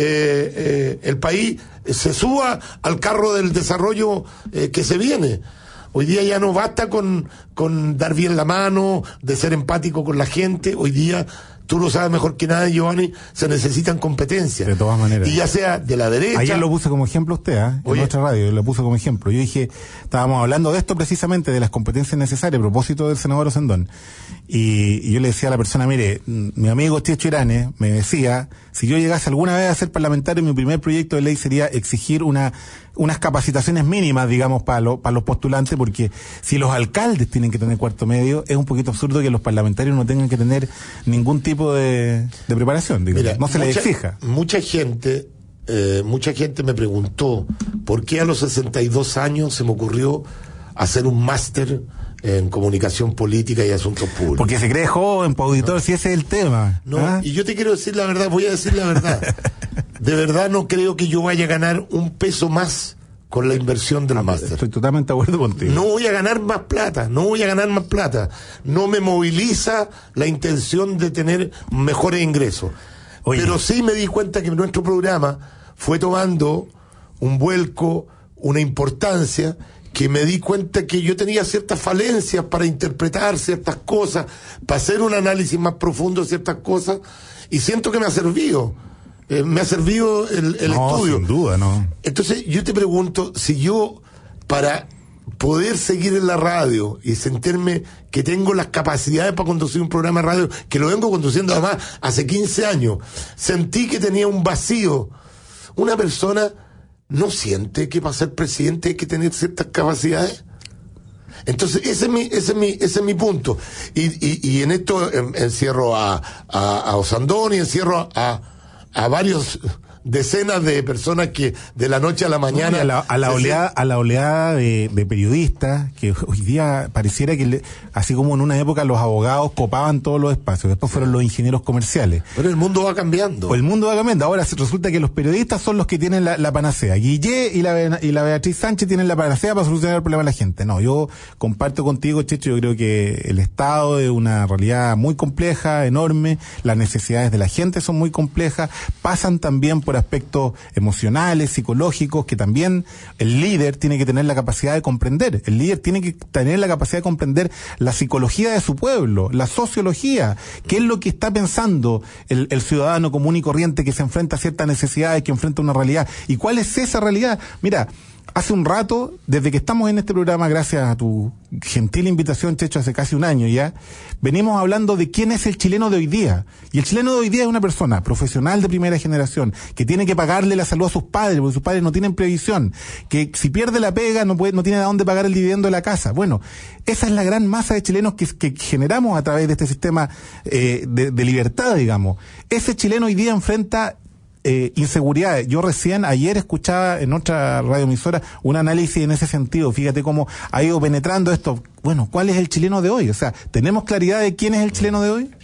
el país se suba al carro del desarrollo que se viene. Hoy día ya no basta con dar bien la mano, de ser empático con la gente. Hoy día, tú lo sabes mejor que nadie, Giovanni, se necesitan competencias. De todas maneras. Y ya sea de la derecha... Ayer lo puse como ejemplo usted, en nuestra radio, lo puso como ejemplo. Yo dije, estábamos hablando de esto precisamente, de las competencias necesarias a propósito del senador Osandón. Y yo le decía a la persona, mire, mi amigo Checho Iranes me decía, si yo llegase alguna vez a ser parlamentario, mi primer proyecto de ley sería exigir unas capacitaciones mínimas, digamos, para los postulantes, porque si los alcaldes tienen que tener cuarto medio, es un poquito absurdo que los parlamentarios no tengan que tener ningún tipo de preparación, digamos. Mira, no se les exija. Mucha gente me preguntó por qué a los 62 años se me ocurrió hacer un máster en comunicación política y asuntos públicos. Porque se cree joven, auditor, si ese es el tema. No, y yo te quiero decir la verdad, voy a decir la verdad. De verdad no creo que yo vaya a ganar un peso más con la inversión del máster. Estoy totalmente de acuerdo contigo. No voy a ganar más plata. No me moviliza la intención de tener mejores ingresos. Oye. Pero sí me di cuenta que nuestro programa fue tomando un vuelco, una importancia, que me di cuenta que yo tenía ciertas falencias para interpretar ciertas cosas, para hacer un análisis más profundo de ciertas cosas, y siento que me ha servido. Me ha servido el estudio. Sin duda, no. Entonces, yo te pregunto, si yo, para poder seguir en la radio y sentirme que tengo las capacidades para conducir un programa de radio, que lo vengo conduciendo además hace 15 años, sentí que tenía un vacío. Una persona no siente que para ser presidente hay que tener ciertas capacidades. Entonces, ese es mi punto. Y en esto encierro a Osandón y encierro a varios decenas de personas que de la noche a la mañana... A la oleada de periodistas que hoy día pareciera que, así como en una época los abogados copaban todos los espacios, después fueron los ingenieros comerciales. Pero el mundo va cambiando. El mundo va cambiando. Ahora resulta que los periodistas son los que tienen la panacea. Guillé y la Beatriz Sánchez tienen la panacea para solucionar el problema de la gente. No, yo comparto contigo, Checho, yo creo que el Estado es una realidad muy compleja, enorme, las necesidades de la gente son muy complejas, pasan también por aspectos emocionales, psicológicos, que también el líder tiene que tener la capacidad de comprender. El líder tiene que tener la capacidad de comprender la psicología de su pueblo, la sociología, qué es lo que está pensando el ciudadano común y corriente que se enfrenta a ciertas necesidades, que enfrenta una realidad. ¿Y cuál es esa realidad? Mira, hace un rato, desde que estamos en este programa, gracias a tu gentil invitación, Checho, hace casi un año ya, venimos hablando de quién es el chileno de hoy día. Y el chileno de hoy día es una persona profesional de primera generación, que tiene que pagarle la salud a sus padres, porque sus padres no tienen previsión, que si pierde la pega no tiene de dónde pagar el dividendo de la casa. Bueno, esa es la gran masa de chilenos que generamos a través de este sistema de libertad, digamos. Ese chileno hoy día enfrenta inseguridades. Yo ayer escuchaba en otra radioemisora un análisis en ese sentido. Fíjate cómo ha ido penetrando esto. Bueno, ¿cuál es el chileno de hoy? O sea, ¿tenemos claridad de quién es el chileno de hoy?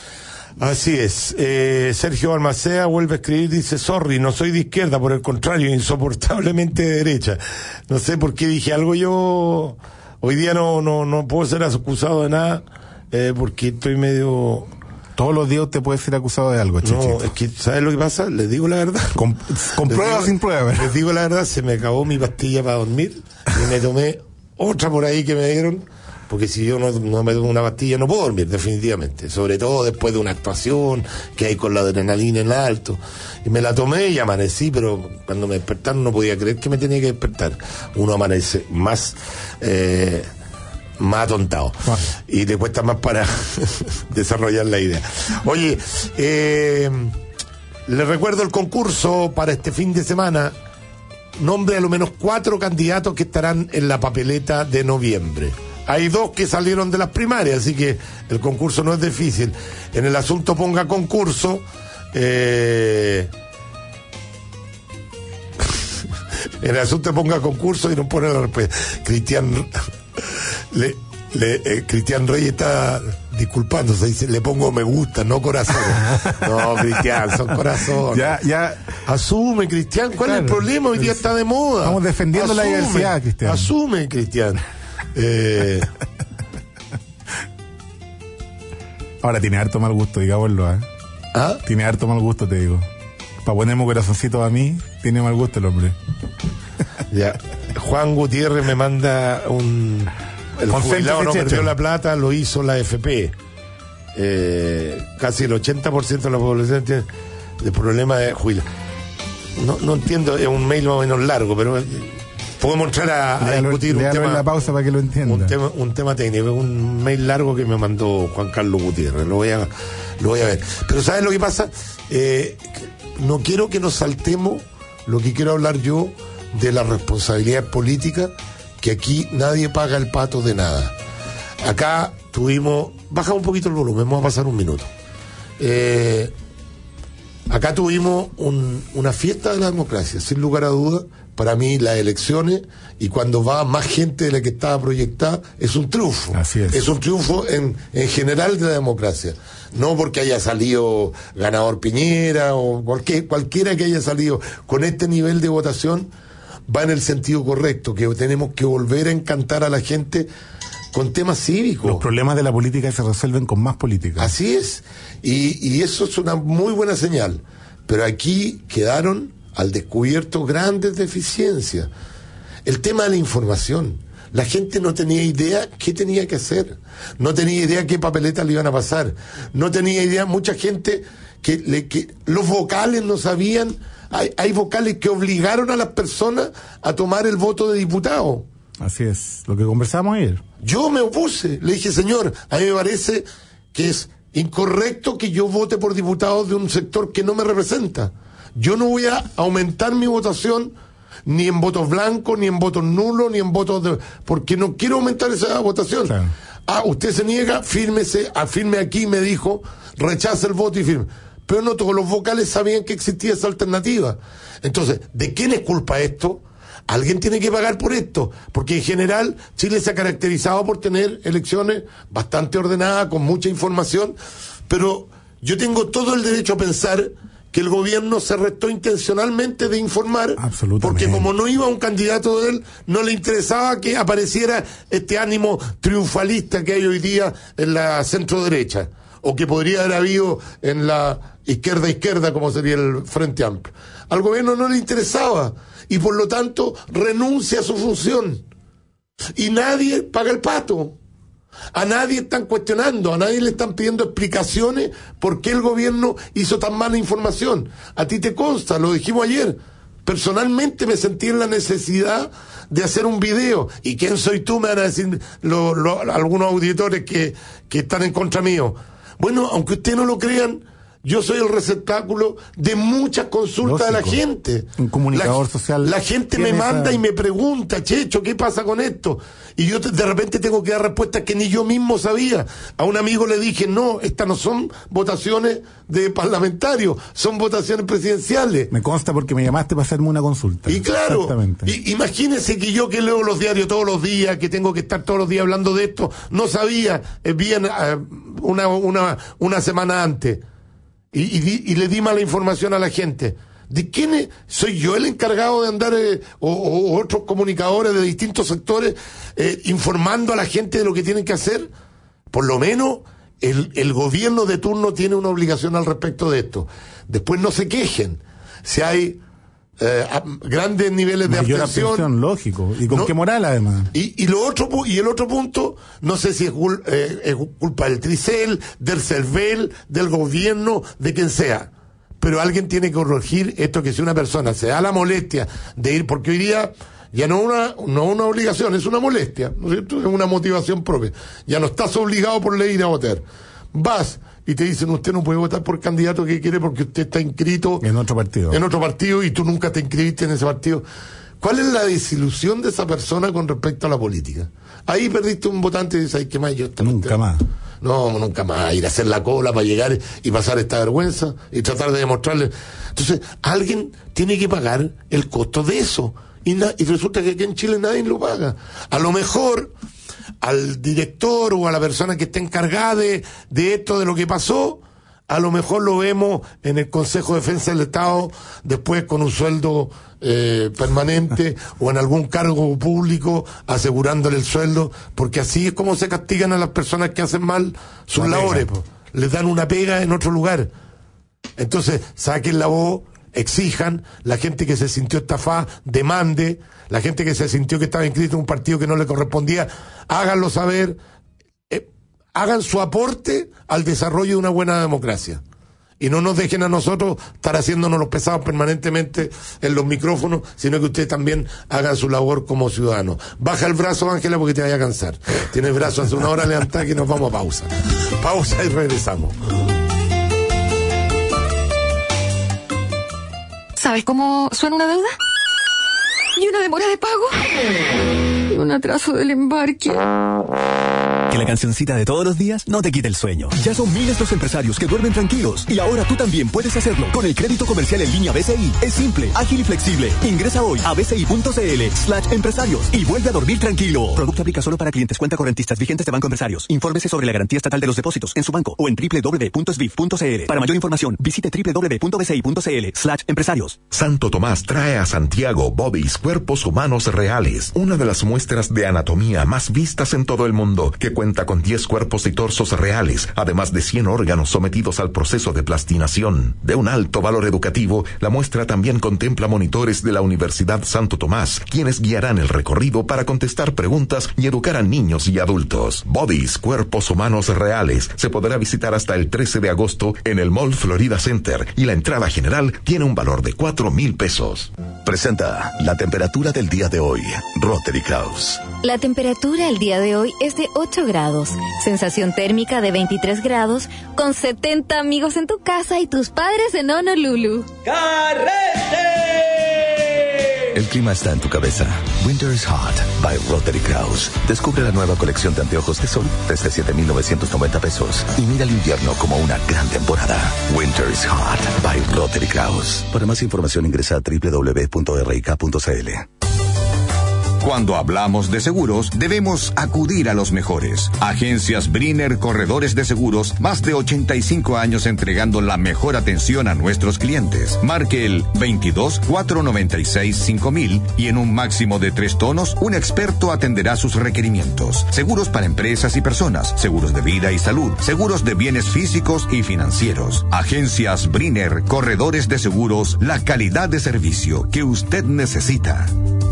Así es. Sergio Balmaceda vuelve a escribir, dice: sorry, no soy de izquierda, por el contrario, insoportablemente de derecha. No sé por qué dije algo yo. Hoy día no puedo ser acusado de nada, porque estoy medio... Todos los días usted puede ser acusado de algo, Chichito. No, es que, ¿sabes lo que pasa? Les digo la verdad. Con prueba o sin prueba. Les digo la verdad, se me acabó mi pastilla para dormir y me tomé otra por ahí que me dieron, porque si yo no me tomo una pastilla no puedo dormir, definitivamente. Sobre todo después de una actuación que hay con la adrenalina en alto. Y me la tomé y amanecí, pero cuando me despertaron no podía creer que me tenía que despertar. Uno amanece más atontado, y le cuesta más para desarrollar la idea. Oye, les recuerdo el concurso para este fin de semana. Nombre a lo menos 4 candidatos que estarán en la papeleta de noviembre. Hay 2 que salieron de las primarias, así que el concurso no es difícil. En el asunto ponga concurso. En el asunto ponga concurso y no pone la respuesta. Cristian Rey está disculpándose, dice: le pongo me gusta, no corazón. No, Cristian, son corazones. Ya. Asume, Cristian, ¿cuál es el problema? Hoy día está de moda. Estamos defendiendo la diversidad, Cristian. Asume, Cristian. Ahora tiene harto mal gusto, digámoslo, ¿eh? ¿Ah? Tiene harto mal gusto, te digo. Para ponerme corazoncito a mí, tiene mal gusto el hombre. Ya. Juan Gutiérrez me manda el jubilado no perdió la plata, lo hizo la FP. Casi el 80% de la población tiene el problema de jubilado. No entiendo, es un mail más o menos largo, pero podemos entrar a discutir un tema. En la pausa para que lo entienda. Un tema técnico, un mail largo que me mandó Juan Carlos Gutiérrez. Lo voy a ver. Pero ¿sabes lo que pasa? No quiero que nos saltemos lo que quiero hablar yo de la responsabilidad política, que aquí nadie paga el pato de nada. Acá baja un poquito el volumen, vamos a pasar un minuto. Acá tuvimos una fiesta de la democracia, sin lugar a dudas. Para mí las elecciones, y cuando va más gente de la que estaba proyectada, es un triunfo. Así es. Es un triunfo en general de la democracia. No porque haya salido ganador Piñera o cualquiera que haya salido con este nivel de votación, va en el sentido correcto, que tenemos que volver a encantar a la gente con temas cívicos. Los problemas de la política se resuelven con más política. Así es. Y eso es una muy buena señal. Pero aquí quedaron al descubierto grandes deficiencias. El tema de la información. La gente no tenía idea qué tenía que hacer. No tenía idea qué papeletas le iban a pasar. No tenía idea, mucha gente que los vocales no sabían. Hay vocales que obligaron a las personas a tomar el voto de diputado. Así es, lo que conversamos ayer. Yo me opuse, le dije: señor, a mí me parece que es incorrecto que yo vote por diputados de un sector que no me representa. Yo no voy a aumentar mi votación ni en votos blancos, ni en votos nulos, ni en votos de... Porque no quiero aumentar esa votación. Claro. Usted se niega, firme aquí, me dijo, rechaza el voto y firme. Pero no todos los vocales sabían que existía esa alternativa. Entonces, ¿de quién es culpa esto? Alguien tiene que pagar por esto, porque en general Chile se ha caracterizado por tener elecciones bastante ordenadas, con mucha información, pero yo tengo todo el derecho a pensar que el gobierno se restó intencionalmente de informar, porque como no iba un candidato de él, no le interesaba que apareciera este ánimo triunfalista que hay hoy día en la centro derecha, o que podría haber habido en la izquierda, como sería el Frente Amplio. Al gobierno no le interesaba, y por lo tanto renuncia a su función. Y nadie paga el pato. A nadie están cuestionando, a nadie le están pidiendo explicaciones por qué el gobierno hizo tan mala información. A ti te consta, lo dijimos ayer. Personalmente me sentí en la necesidad de hacer un video. ¿Y quién soy tú? Me van a decir algunos auditores que están en contra mío. Bueno, aunque ustedes no lo crean, yo soy el receptáculo de muchas consultas de la gente. Un comunicador social. La gente me manda y me pregunta, Checho, ¿qué pasa con esto? Y yo de repente tengo que dar respuestas que ni yo mismo sabía. A un amigo le dije, no, estas no son votaciones de parlamentarios, son votaciones presidenciales. Me consta porque me llamaste para hacerme una consulta. Y claro, imagínese que yo que leo los diarios todos los días, que tengo que estar todos los días hablando de esto, no sabía bien una semana antes. Y le di mala información a la gente. ¿De quién soy yo el encargado de andar o otros comunicadores de distintos sectores informando a la gente de lo que tienen que hacer? Por lo menos el gobierno de turno tiene una obligación al respecto de esto. Después no se quejen si hay grandes niveles de abstención, lógico, y con qué moral además. Y el otro punto, no sé si es culpa del Tricel, del CERVEL, del gobierno, de quien sea, pero alguien tiene que corregir esto, que si una persona se da la molestia de ir, porque hoy día ya no una obligación, es una molestia, ¿no es cierto? Es una motivación propia. Ya no estás obligado por ley a ir a votar. Vas y te dicen, usted no puede votar por candidato que quiere porque usted está inscrito en otro partido y tú nunca te inscribiste en ese partido. ¿Cuál es la desilusión de esa persona con respecto a la política? Ahí perdiste un votante y dices, ay, ¿qué más? Nunca más. No, nunca más. Ir a hacer la cola para llegar y pasar esta vergüenza y tratar de demostrarle. Entonces, alguien tiene que pagar el costo de eso. Y resulta que aquí en Chile nadie lo paga. A lo mejor al director o a la persona que está encargada de esto, de lo que pasó, a lo mejor lo vemos en el Consejo de Defensa del Estado después con un sueldo permanente o en algún cargo público asegurándole el sueldo, porque así es como se castigan a las personas que hacen mal sus labores, les dan una pega en otro lugar. Entonces saquen la voz, exijan, la gente que se sintió estafada demande, la gente que se sintió que estaba inscrito en un partido que no le correspondía, háganlo saber, hagan su aporte al desarrollo de una buena democracia. Y no nos dejen a nosotros estar haciéndonos los pesados permanentemente en los micrófonos, sino que ustedes también hagan su labor como ciudadanos. Baja el brazo, Ángela, porque te vaya a cansar. Tienes brazo hace una hora levantada, que nos vamos a pausa. Pausa y regresamos. ¿Sabes cómo suena una deuda? ¿Y una demora de pago? ¿Y un atraso del embarque? Que la cancioncita de todos los días no te quite el sueño. Ya son miles los empresarios que duermen tranquilos. Y ahora tú también puedes hacerlo con el crédito comercial en línea BCI. Es simple, ágil y flexible. Ingresa hoy a bci.cl/empresarios y vuelve a dormir tranquilo. Producto aplica solo para clientes cuenta correntistas vigentes de Banco Empresarios. Infórmese sobre la garantía estatal de los depósitos en su banco o en www.sbif.cl. Para mayor información, visite www.bci.cl/empresarios. Santo Tomás trae a Santiago Bodies, cuerpos humanos reales, una de las muestras de anatomía más vistas en todo el mundo, que cuenta con 10 cuerpos y torsos reales, además de 100 órganos sometidos al proceso de plastinación. De un alto valor educativo, la muestra también contempla monitores de la Universidad Santo Tomás, quienes guiarán el recorrido para contestar preguntas y educar a niños y adultos. Bodies, cuerpos humanos reales, se podrá visitar hasta el 13 de agosto en el Mall Florida Center, y la entrada general tiene un valor de 4,000 pesos. Presenta la temperatura del día de hoy, Rotary Kraus. La temperatura el día de hoy es de 8 grados, sensación térmica de 23 grados, con 70 amigos en tu casa y tus padres en Honolulu. ¡Carrete! El clima está en tu cabeza. Winter is Hot by Rotary Kraus. Descubre la nueva colección de anteojos de sol desde 7,990 pesos y mira el invierno como una gran temporada. Winter is Hot by Rotary Kraus. Para más información ingresa a www.rik.cl. Cuando hablamos de seguros, debemos acudir a los mejores. Agencias Briner Corredores de Seguros, más de 85 años entregando la mejor atención a nuestros clientes. Marque el 22-496-5000 y en un máximo de 3 tonos, un experto atenderá sus requerimientos. Seguros para empresas y personas, seguros de vida y salud, seguros de bienes físicos y financieros. Agencias Briner Corredores de Seguros, la calidad de servicio que usted necesita.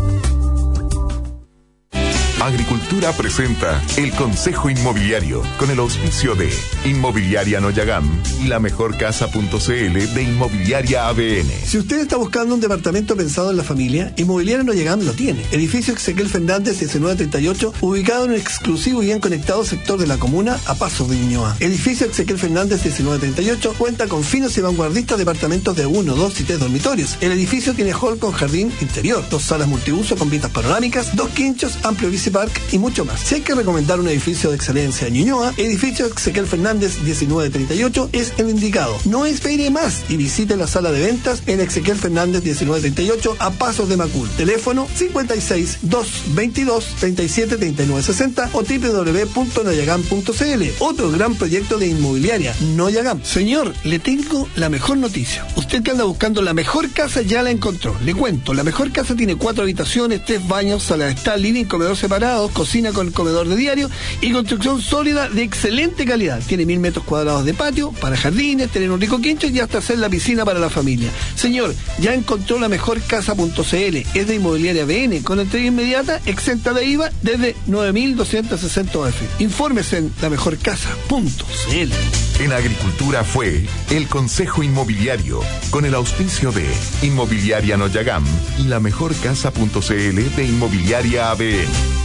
Agricultura presenta el Consejo Inmobiliario con el auspicio de Inmobiliaria Noyagam y la mejorcasa.cl de Inmobiliaria ABN. Si usted está buscando un departamento pensado en la familia, Inmobiliaria Noyagam lo tiene. Edificio Ezequiel Fernández 1938, ubicado en un exclusivo y bien conectado sector de la comuna a pasos de Ñuñoa. Edificio Ezequiel Fernández 1938 cuenta con finos y vanguardistas departamentos de 1, 2 y 3 dormitorios. El edificio tiene hall con jardín interior, 2 salas multiuso con vistas panorámicas, 2 quinchos, amplio bici park y mucho más. Si hay que recomendar un edificio de excelencia en Ñuñoa, Edificio Ezequiel Fernández 1938 es el indicado. No espere más y visite la sala de ventas en Ezequiel Fernández 1938 a pasos de Macul. Teléfono 56 222 37 39 60 o www.noyagam.cl. Otro gran proyecto de inmobiliaria, Noyagam. Señor, le tengo la mejor noticia. Usted que anda buscando la mejor casa ya la encontró. Le cuento, la mejor casa tiene 4 habitaciones, 3 baños, sala de estar, living, comedor separado, cocina con comedor de diario y construcción sólida de excelente calidad. Tiene 1000 metros cuadrados de patio para jardines, tener un rico quincho y hasta hacer la piscina para la familia. Señor, ya encontró la mejorcasa.cl. Es de Inmobiliaria BN con entrega inmediata, exenta de IVA desde 9.260 UF. Infórmese en lamejorcasa.cl. En Agricultura fue el Consejo Inmobiliario con el auspicio de Inmobiliaria Noyagam y la mejorcasa.cl de Inmobiliaria ABN.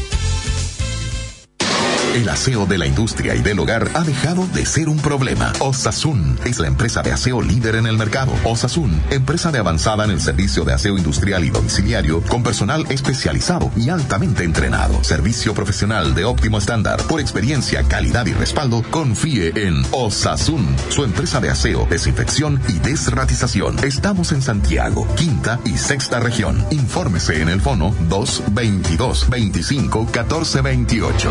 El aseo de la industria y del hogar ha dejado de ser un problema. Osasun es la empresa de aseo líder en el mercado. Osasun, empresa de avanzada en el servicio de aseo industrial y domiciliario con personal especializado y altamente entrenado. Servicio profesional de óptimo estándar. Por experiencia, calidad y respaldo, confíe en Osasun, su empresa de aseo, desinfección y desratización. Estamos en Santiago, quinta y sexta región. Infórmese en el fono 222 25 14 28.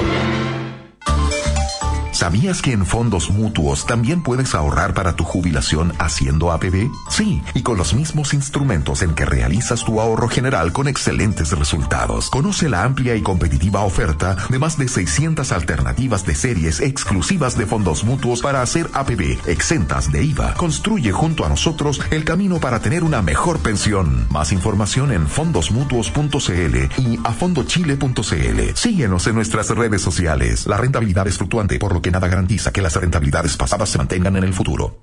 ¿Sabías que en fondos mutuos también puedes ahorrar para tu jubilación haciendo APB? Sí, y con los mismos instrumentos en que realizas tu ahorro general con excelentes resultados. Conoce la amplia y competitiva oferta de más de 600 alternativas de series exclusivas de fondos mutuos para hacer APB, exentas de IVA. Construye junto a nosotros el camino para tener una mejor pensión. Más información en fondosmutuos.cl y afondochile.cl. Síguenos en nuestras redes sociales. La rentabilidad es fluctuante, por lo que nada garantiza que las rentabilidades pasadas se mantengan en el futuro.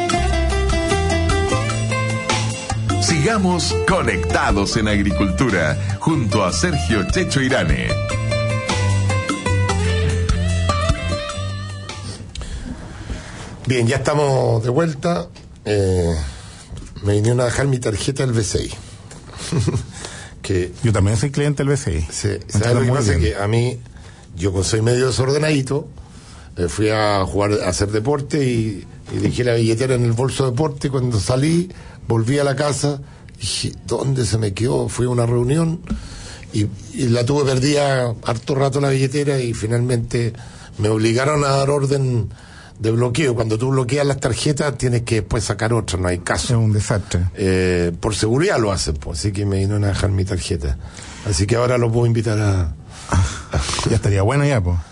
Sigamos conectados en Agricultura junto a Sergio Checho Irane. Bien, ya estamos de vuelta. Me vinieron a dejar mi tarjeta del BCI. Yo también soy cliente del BCI. Sí, ¿sabes lo que pasa? Que a mí, yo soy medio desordenadito. Fui a jugar, a hacer deporte y dejé la billetera en el bolso de deporte. Cuando salí, volví a la casa, dije, ¿dónde se me quedó? Fui a una reunión y la tuve perdida harto rato la billetera y finalmente me obligaron a dar orden de bloqueo. Cuando tú bloqueas las tarjetas tienes que después sacar otra, no hay caso. Es un desastre. Por seguridad lo hacen, pues, así que me vinieron a dejar mi tarjeta. Así que ahora lo puedo invitar a... Ya estaría bueno ya, pues.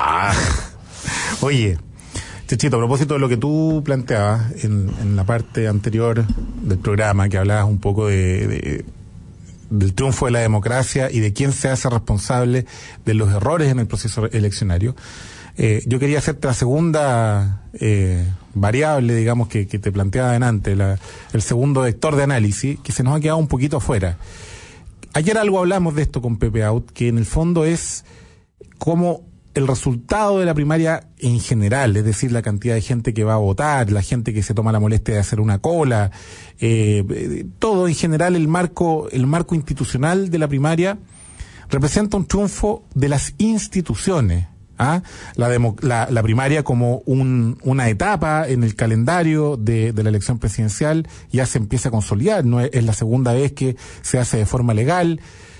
Oye, Chechito, a propósito de lo que tú planteabas en la parte anterior del programa, que hablabas un poco del triunfo de la democracia y de quién se hace responsable de los errores en el proceso eleccionario, yo quería hacerte la segunda variable, digamos, que te planteaba adelante, el segundo vector de análisis, que se nos ha quedado un poquito afuera. Ayer algo hablamos de esto con Pepe Out, que en el fondo es cómo el resultado de la primaria en general, es decir, la cantidad de gente que va a votar, la gente que se toma la molestia de hacer una cola, todo en general, el marco institucional de la primaria representa un triunfo de las instituciones. La primaria como una etapa en el calendario de la elección presidencial ya se empieza a consolidar, no es la segunda vez que se hace de forma legal.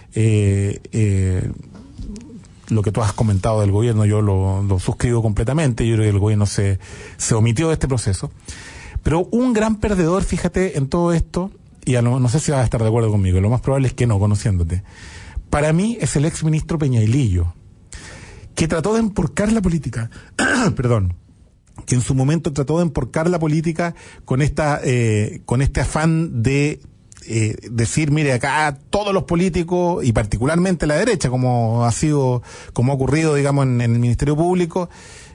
Lo que tú has comentado del gobierno yo lo suscribo completamente. Yo creo que el gobierno se omitió de este proceso, pero un gran perdedor, fíjate, en todo esto, y no sé si vas a estar de acuerdo conmigo, lo más probable es que no, conociéndote, para mí es el exministro Peñailillo, que trató de emporcar la política, perdón, que en su momento trató de emporcar la política con este afán de decir, mire, acá todos los políticos, y particularmente la derecha, como ha ocurrido, digamos, en el Ministerio Público,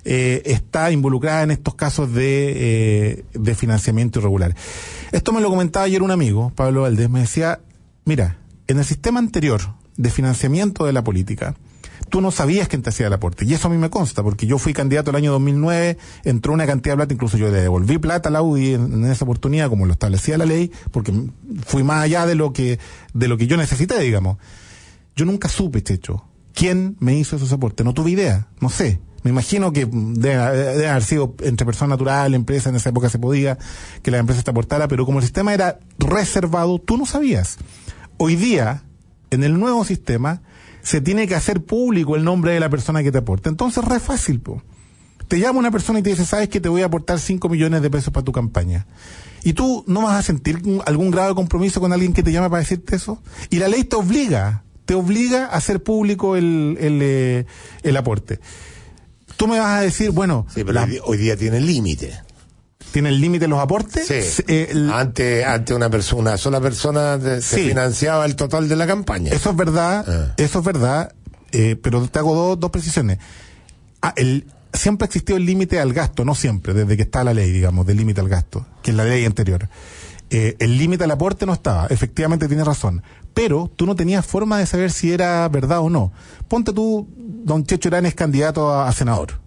está involucrada en estos casos de financiamiento irregular. Esto me lo comentaba ayer un amigo, Pablo Valdés, me decía, mira, en el sistema anterior de financiamiento de la política, tú no sabías quién te hacía el aporte. Y eso a mí me consta, porque yo fui candidato el año 2009, entró una cantidad de plata, incluso yo le devolví plata a la UDI en esa oportunidad, como lo establecía la ley, porque fui más allá de lo que yo necesité, digamos. Yo nunca supe, Checho, quién me hizo esos aportes. No tuve idea, no sé. Me imagino que debe haber sido entre persona natural, empresa, en esa época se podía que la empresa te aportara, pero como el sistema era reservado, tú no sabías. Hoy día, en el nuevo sistema, se tiene que hacer público el nombre de la persona que te aporta. Entonces, re fácil, po. Te llama una persona y te dice, ¿sabes que te voy a aportar 5 millones de pesos para tu campaña? Y tú no vas a sentir algún grado de compromiso con alguien que te llama para decirte eso. Y la ley te obliga a hacer público el aporte. Tú me vas a decir, bueno... Sí, pero hoy día tiene límite. ¿Tiene el límite los aportes? Sí. Antes una sola persona se financiaba el total de la campaña. Eso es verdad, pero te hago dos precisiones. Siempre ha existido el límite al gasto, no siempre, desde que está la ley, digamos, del límite al gasto, que es la ley anterior. El límite al aporte no estaba, efectivamente tienes razón, pero tú no tenías forma de saber si era verdad o no. Ponte tú, don Checho Irán es candidato a senador.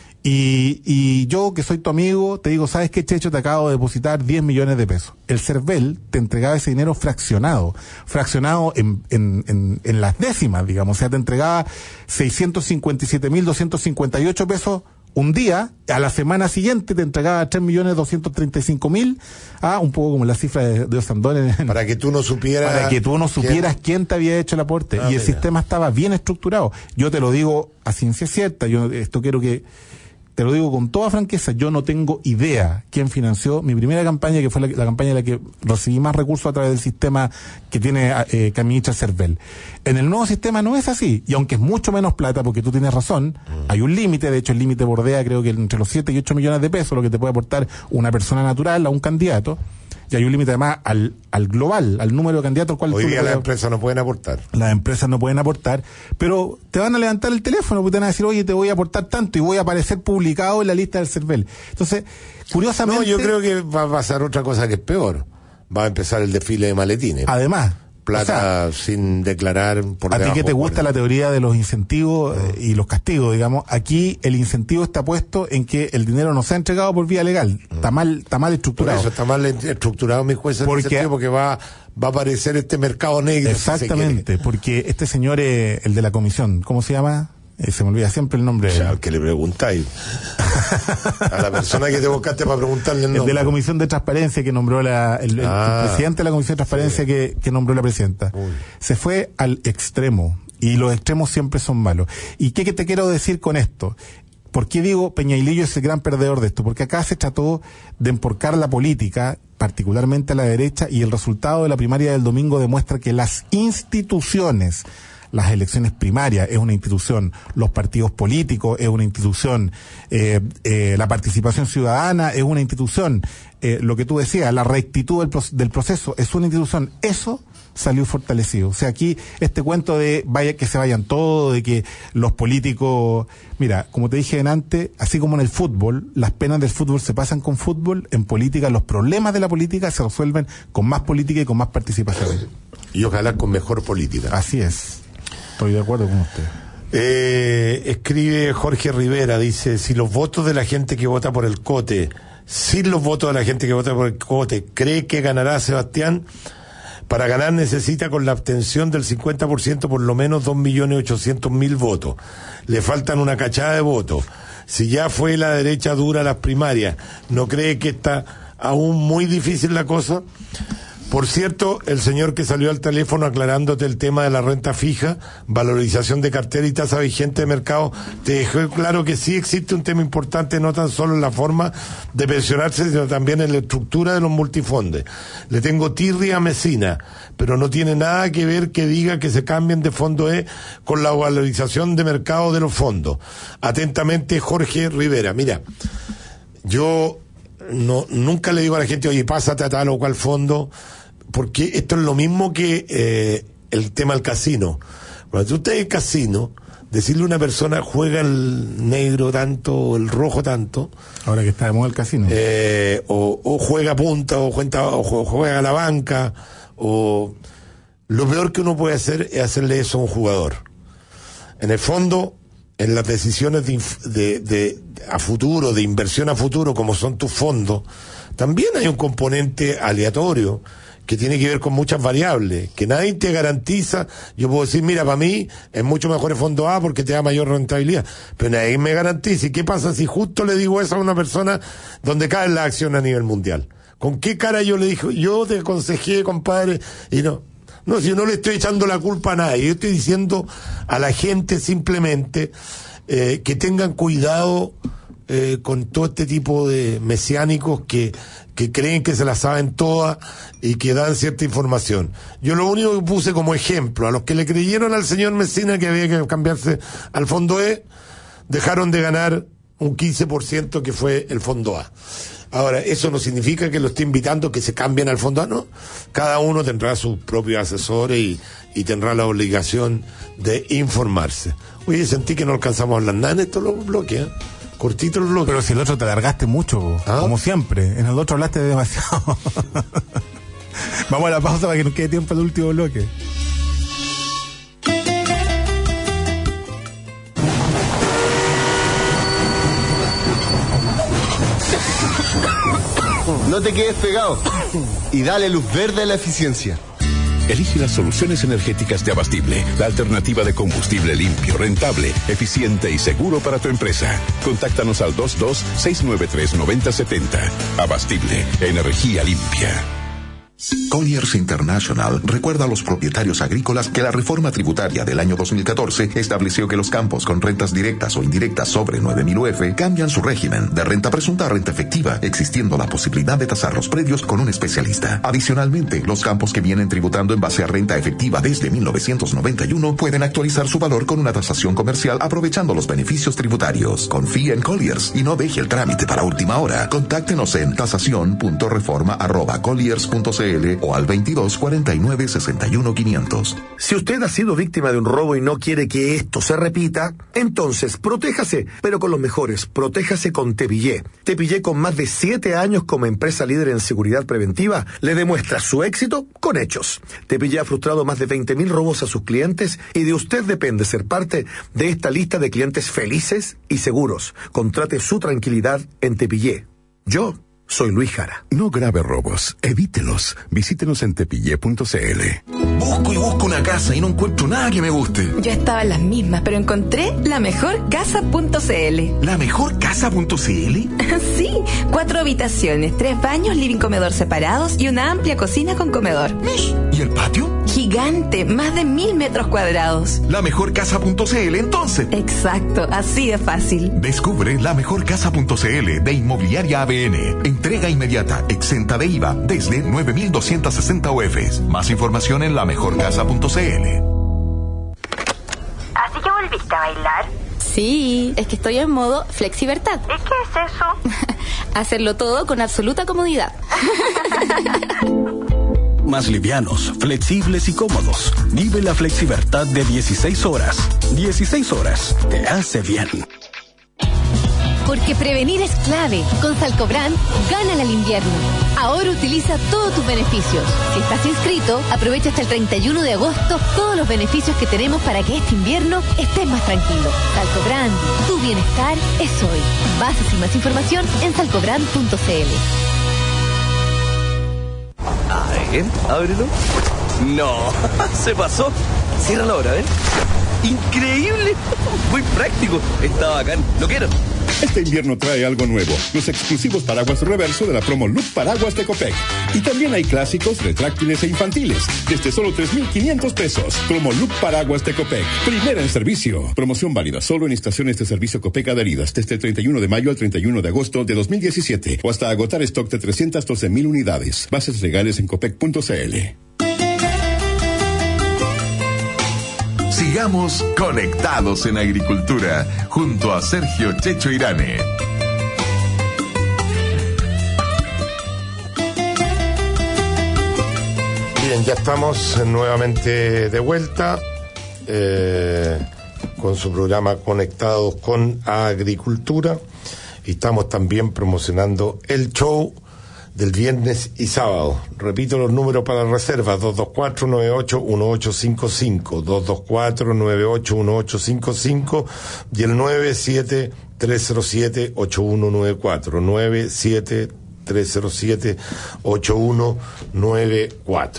Y yo, que soy tu amigo, te digo, ¿sabes qué, Checho? Te acabo de depositar 10 millones de pesos. El CERVEL te entregaba ese dinero fraccionado en las décimas, digamos. O sea, te entregaba 657.258 pesos un día, a la semana siguiente te entregaba 3.235.000, un poco como la cifra de Osandón. Para que tú no supieras quién te había hecho el aporte. Y el sistema estaba bien estructurado. Yo te lo digo a ciencia cierta, te lo digo con toda franqueza, yo no tengo idea quién financió mi primera campaña, que fue la campaña en la que recibí más recursos a través del sistema que tiene que administra CERVEL. En el nuevo sistema no es así, y aunque es mucho menos plata, porque tú tienes razón, hay un límite, de hecho el límite bordea creo que entre los 7 y 8 millones de pesos, lo que te puede aportar una persona natural a un candidato, y hay un límite además al global, al número de candidatos al cual hoy día las empresas no pueden aportar. Las empresas no pueden aportar, pero te van a levantar el teléfono, porque te van a decir, oye, te voy a aportar tanto y voy a aparecer publicado en la lista del CERVEL. Entonces, curiosamente... No, yo creo que va a pasar otra cosa que es peor. Va a empezar el desfile de maletines. Además... Plata sin declarar por a ti que te gusta la teoría de los incentivos y los castigos, digamos, aquí el incentivo está puesto en que el dinero no se ha entregado por vía legal. Está mal estructurado. Por eso está mal estructurado, mi juez, porque va a aparecer este mercado negro. Exactamente, porque este señor, el de la comisión, ¿cómo se llama? Se me olvida siempre el nombre. O sea, que le preguntáis a la persona que te buscaste para preguntarle el nombre. El de la Comisión de Transparencia que nombró el presidente de la Comisión de Transparencia que nombró la presidenta. Se fue al extremo, y los extremos siempre son malos. ¿Y qué te quiero decir con esto? ¿Por qué digo Peñailillo es el gran perdedor de esto? Porque acá se trató de emporcar la política, particularmente a la derecha, y el resultado de la primaria del domingo demuestra que las instituciones, las elecciones primarias es una institución, los partidos políticos es una institución, la participación ciudadana es una institución, lo que tú decías, la rectitud del proceso es una institución. Eso salió fortalecido. O sea, aquí este cuento de que se vayan todos, de que los políticos... Mira, como te dije antes, así como en el fútbol, las penas del fútbol se pasan con fútbol, en política los problemas de la política se resuelven con más política y con más participación. Y ojalá con mejor política. Así es. Estoy de acuerdo con usted. Escribe Jorge Rivera, dice, si los votos de la gente que vota por el Cote, sin los votos de la gente que vota por el Cote, cree que ganará Sebastián, para ganar necesita con la abstención del 50% por lo menos 2.800.000 votos. Le faltan una cachada de votos. Si ya fue la derecha dura las primarias, ¿no cree que está aún muy difícil la cosa? Por cierto, el señor que salió al teléfono aclarándote el tema de la renta fija, valorización de cartera y tasa vigente de mercado, te dejó claro que sí existe un tema importante, no tan solo en la forma de pensionarse, sino también en la estructura de los multifondos. Le tengo tirria a Mesina, pero no tiene nada que ver que diga que se cambien de fondo E con la valorización de mercado de los fondos. Atentamente, Jorge Rivera. Mira, yo nunca le digo a la gente, oye, pásate a tal o cual fondo, porque esto es lo mismo que el tema del casino. Cuando tú estás en el casino, decirle a una persona, juega el negro tanto, el rojo tanto, ahora que está de moda el casino, o juega punta, o juega a la banca, o lo peor que uno puede hacer es hacerle eso a un jugador. En el fondo, en las decisiones de a futuro, de inversión a futuro, como son tus fondos, también hay un componente aleatorio que tiene que ver con muchas variables, que nadie te garantiza. Yo puedo decir, mira, para mí es mucho mejor el fondo A porque te da mayor rentabilidad, pero nadie me garantiza. ¿Y qué pasa si justo le digo eso a una persona donde caen las acciones a nivel mundial? ¿Con qué cara yo le dije, yo te aconsejé, compadre, y no? No, si yo no le estoy echando la culpa a nadie, yo estoy diciendo a la gente simplemente que tengan cuidado con todo este tipo de mesiánicos que creen que se la saben todas y que dan cierta información. Yo lo único que puse como ejemplo, a los que le creyeron al señor Mesina que había que cambiarse al fondo E, dejaron de ganar un 15% que fue el fondo A. Ahora, eso no significa que lo esté invitando que se cambien al fondo A, no. Cada uno tendrá sus propios asesores y tendrá la obligación de informarse. Oye, sentí que no alcanzamos a hablar nada en estos bloques, ¿eh? Cortito el bloque. Pero si el otro te alargaste mucho, como siempre. En el otro hablaste demasiado. Vamos a la pausa para que nos quede tiempo el último bloque. No te quedes pegado y dale luz verde a la eficiencia. Elige las soluciones energéticas de Abastible, la alternativa de combustible limpio, rentable, eficiente y seguro para tu empresa. Contáctanos al 22-693-9070. Abastible, energía limpia. Colliers International recuerda a los propietarios agrícolas que la reforma tributaria del año 2014 estableció que los campos con rentas directas o indirectas sobre 9.000 UF cambian su régimen de renta presunta a renta efectiva, existiendo la posibilidad de tasar los predios con un especialista. Adicionalmente, los campos que vienen tributando en base a renta efectiva desde 1991 pueden actualizar su valor con una tasación comercial aprovechando los beneficios tributarios. Confía en Colliers y no deje el trámite para última hora. Contáctenos en tasación.reforma@colliers.cl o al 22 49 61 500. Si usted ha sido víctima de un robo y no quiere que esto se repita, entonces protéjase, pero con los mejores. Protéjase con Tepillé. Tepillé, con más de 7 años como empresa líder en seguridad preventiva, le demuestra su éxito con hechos. Tepillé ha frustrado más de 20.000 robos a sus clientes y de usted depende ser parte de esta lista de clientes felices y seguros. Contrate su tranquilidad en Tepillé. Yo soy Luis Jara. No grave robos, evítelos. Visítenos en tepillé.cl. Busco y busco una casa y no encuentro nada que me guste. Yo estaba en las mismas, pero encontré lamejorcasa.cl. ¿Lamejorcasa.cl? Sí, 4 habitaciones, 3 baños, living, comedor separados y una amplia cocina con comedor. ¿Y el patio? Gigante, más de 1.000 metros cuadrados. ¿Lamejorcasa.cl entonces? Exacto, así de fácil. Descubre lamejorcasa.cl de Inmobiliaria ABN. Entrega inmediata, exenta de IVA, desde 9.260 UFs. Más información en lamejorcasa.cl. ¿Así que volviste a bailar? Sí, es que estoy en modo flexibertad. ¿Y qué es eso? Hacerlo todo con absoluta comodidad. Más livianos, flexibles y cómodos. Vive la flexibertad de 16 horas. 16 horas te hace bien. Porque prevenir es clave. Con Salcobrand, gánale al invierno. Ahora utiliza todos tus beneficios. Si estás inscrito, aprovecha hasta el 31 de agosto todos los beneficios que tenemos para que este invierno estés más tranquilo. Salcobrand, tu bienestar es hoy. Bases y más información en salcobrand.cl. A ver, ábrelo. No, se pasó. Ciérralo ahora, ¿ven? ¡Increíble! Muy práctico. Está bacán. Lo quiero. Este invierno trae algo nuevo, los exclusivos paraguas reverso de la promo Look Paraguas de Copec. Y también hay clásicos, retráctiles e infantiles, desde solo 3,500 pesos. Promo Look Paraguas de Copec, primera en servicio. Promoción válida solo en estaciones de servicio Copec adheridas desde el 31 de mayo al 31 de agosto de 2017 o hasta agotar stock de 312,000 unidades. Bases legales en copec.cl. Sigamos conectados en agricultura junto a Sergio Checho Irane. Bien, ya estamos nuevamente de vuelta con su programa Conectados con Agricultura y estamos también promocionando el show del viernes y sábado. Repito los números para reservas: 224-98-1855, 224-98-1855 y el 97-307-8194, 97-307-8194.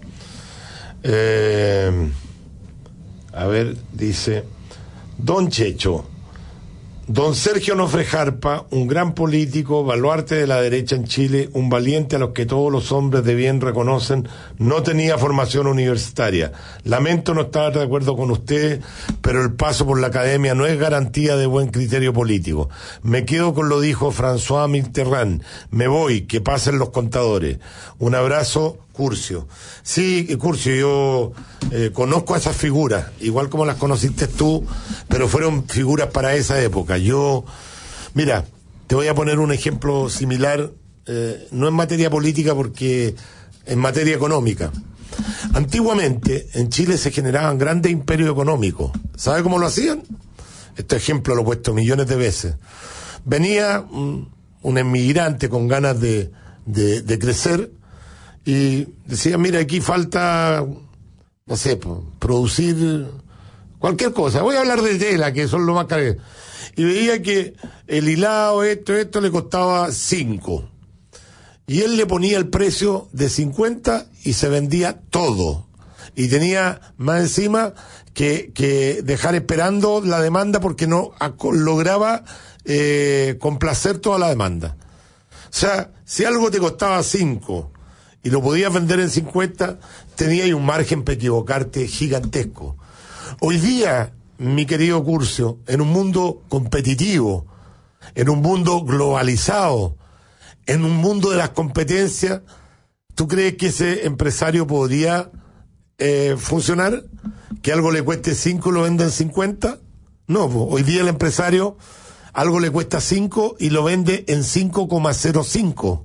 A ver, dice Don Checho: Don Sergio Onofre Jarpa, un gran político, baluarte de la derecha en Chile, un valiente a los que todos los hombres de bien reconocen, no tenía formación universitaria. Lamento no estar de acuerdo con usted, pero el paso por la academia no es garantía de buen criterio político. Me quedo con lo dijo François Mitterrand. Me voy, que pasen los contadores. Un abrazo, Curcio. Sí, Curcio, yo conozco a esas figuras, igual como las conociste tú, pero fueron figuras para esa época. Mira, te voy a poner un ejemplo similar, no en materia política, porque en materia económica. Antiguamente, en Chile se generaban grandes imperios económicos. ¿Sabe cómo lo hacían? Este ejemplo lo he puesto millones de veces. Venía un inmigrante con ganas de crecer, y decía, mira, aquí falta, no sé, producir cualquier cosa. Voy a hablar de tela, que son lo más caro. Y veía que el hilado, esto le costaba 5. Y él le ponía el precio de 50 y se vendía todo. Y tenía más encima que dejar esperando la demanda porque no lograba complacer toda la demanda. O sea, si algo te costaba 5 y lo podías vender en 50, tenías un margen para equivocarte gigantesco. Hoy día, mi querido Curcio, en un mundo competitivo, en un mundo globalizado, en un mundo de las competencias, ¿tú crees que ese empresario podría funcionar? ¿Que algo le cueste 5 y lo venda en 50? No, hoy día el empresario algo le cuesta 5 y lo vende en 5,05.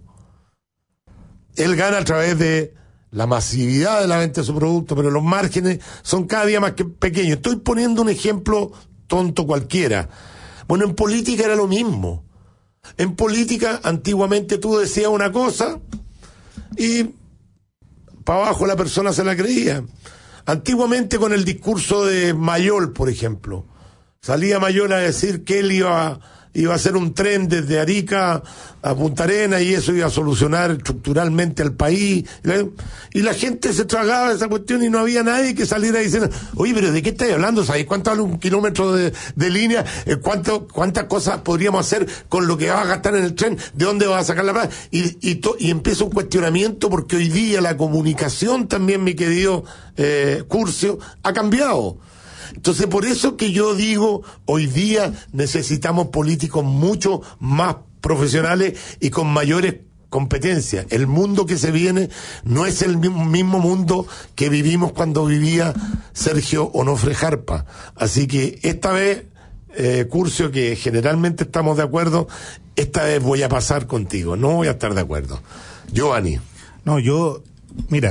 Él gana a través de la masividad de la venta de su producto, pero los márgenes son cada día más pequeños. Estoy poniendo un ejemplo tonto cualquiera. Bueno, en política era lo mismo. En política, antiguamente tú decías una cosa y para abajo la persona se la creía. Antiguamente con el discurso de Mayol, por ejemplo, salía Mayol a decir que él iba a hacer un tren desde Arica a Punta Arenas y eso iba a solucionar estructuralmente al país. Y la gente se tragaba esa cuestión y no había nadie que saliera diciendo, oye, pero ¿de qué estáis hablando? ¿Sabéis cuánto vale un kilómetro de línea? ¿Cuántas cosas podríamos hacer con lo que vas a gastar en el tren? ¿De dónde vas a sacar la plata? Y empieza un cuestionamiento porque hoy día la comunicación también, mi querido Curcio, ha cambiado. Entonces, por eso que yo digo, hoy día necesitamos políticos mucho más profesionales y con mayores competencias. El mundo que se viene no es el mismo mundo que vivimos cuando vivía Sergio Onofre Jarpa. Así que esta vez, Curcio, que generalmente estamos de acuerdo, esta vez voy a pasar contigo, no voy a estar de acuerdo. Giovanni. No, mira,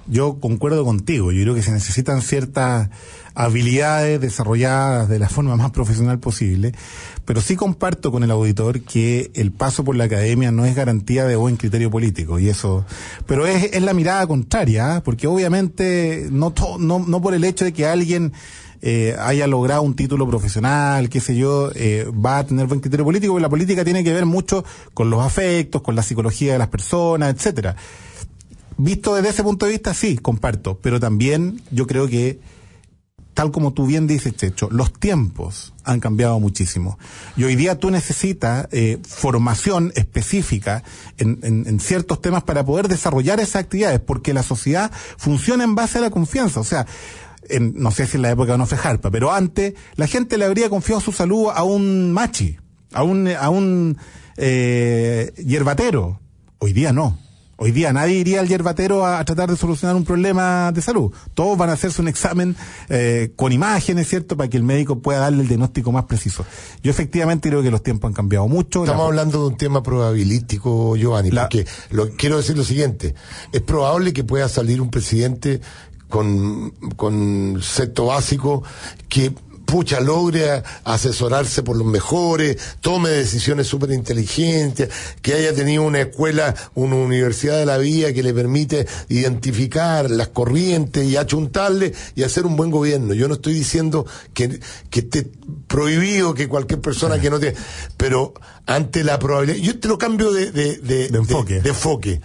yo concuerdo contigo. Yo creo que se necesitan ciertas habilidades desarrolladas de la forma más profesional posible, pero sí comparto con el auditor que el paso por la academia no es garantía de buen criterio político, y eso, pero es la mirada contraria, ¿eh? Porque obviamente no por el hecho de que alguien haya logrado un título profesional, qué sé yo, va a tener buen criterio político, porque la política tiene que ver mucho con los afectos, con la psicología de las personas, etcétera. Visto desde ese punto de vista, sí, comparto, pero también yo creo que, tal como tú bien dices, Checho, los tiempos han cambiado muchísimo. Y hoy día tú necesitas formación específica en ciertos temas para poder desarrollar esas actividades, porque la sociedad funciona en base a la confianza. O sea, no sé si en la época de Onofre Jarpa, pero antes la gente le habría confiado su salud a un machi, a un yerbatero. Hoy día no. Hoy día nadie iría al yerbatero a tratar de solucionar un problema de salud. Todos van a hacerse un examen con imágenes, ¿cierto?, para que el médico pueda darle el diagnóstico más preciso. Yo efectivamente creo que los tiempos han cambiado mucho. Estamos hablando de un tema probabilístico, Giovanni, porque quiero decir lo siguiente. Es probable que pueda salir un presidente con sexto básico que logre asesorarse por los mejores, tome decisiones súper inteligentes, que haya tenido una escuela, una universidad de la vida que le permite identificar las corrientes y achuntarle y hacer un buen gobierno. Yo no estoy diciendo que esté prohibido que cualquier persona que no te... Pero ante la probabilidad... Yo te lo cambio de enfoque.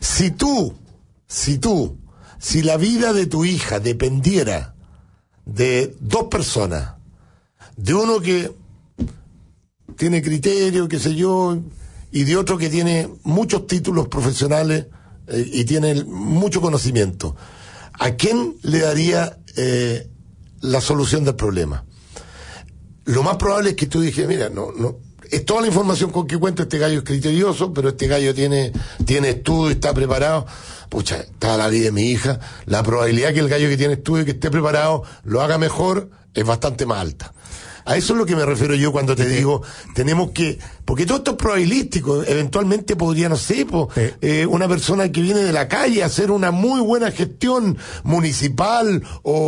Si la vida de tu hija dependiera de dos personas, de uno que tiene criterio, qué sé yo, y de otro que tiene muchos títulos profesionales y tiene mucho conocimiento, ¿a quién le daría la solución del problema? Lo más probable es que tú dijes, mira, no, es toda la información con que cuenta, este gallo es criterioso, pero este gallo tiene estudio, está preparado. Pucha, está la vida de mi hija, la probabilidad que el gallo que tiene estudio y que esté preparado lo haga mejor es bastante más alta. A eso es lo que me refiero yo cuando te digo, tenemos que, porque todo esto es probabilístico, eventualmente podría, no sé, una persona que viene de la calle a hacer una muy buena gestión municipal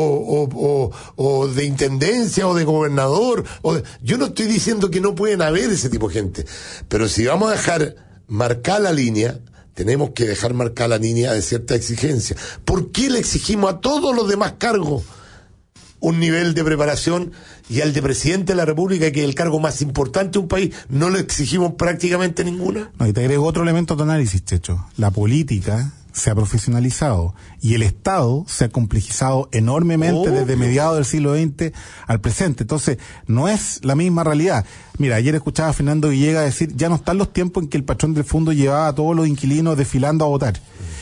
o de intendencia o de gobernador, yo no estoy diciendo que no pueden haber ese tipo de gente, pero si vamos a dejar marcar la línea, tenemos que dejar marcar la línea de cierta exigencia. ¿Por qué le exigimos a todos los demás cargos un nivel de preparación y al de presidente de la República, que es el cargo más importante de un país, no le exigimos prácticamente ninguna? No, y te agrego otro elemento a tu análisis, Checho. La política se ha profesionalizado y el Estado se ha complejizado enormemente desde mediados del siglo XX al presente. Entonces, no es la misma realidad. Mira, ayer escuchaba a Fernando Villegas decir, ya no están los tiempos en que el patrón del fondo llevaba a todos los inquilinos desfilando a votar.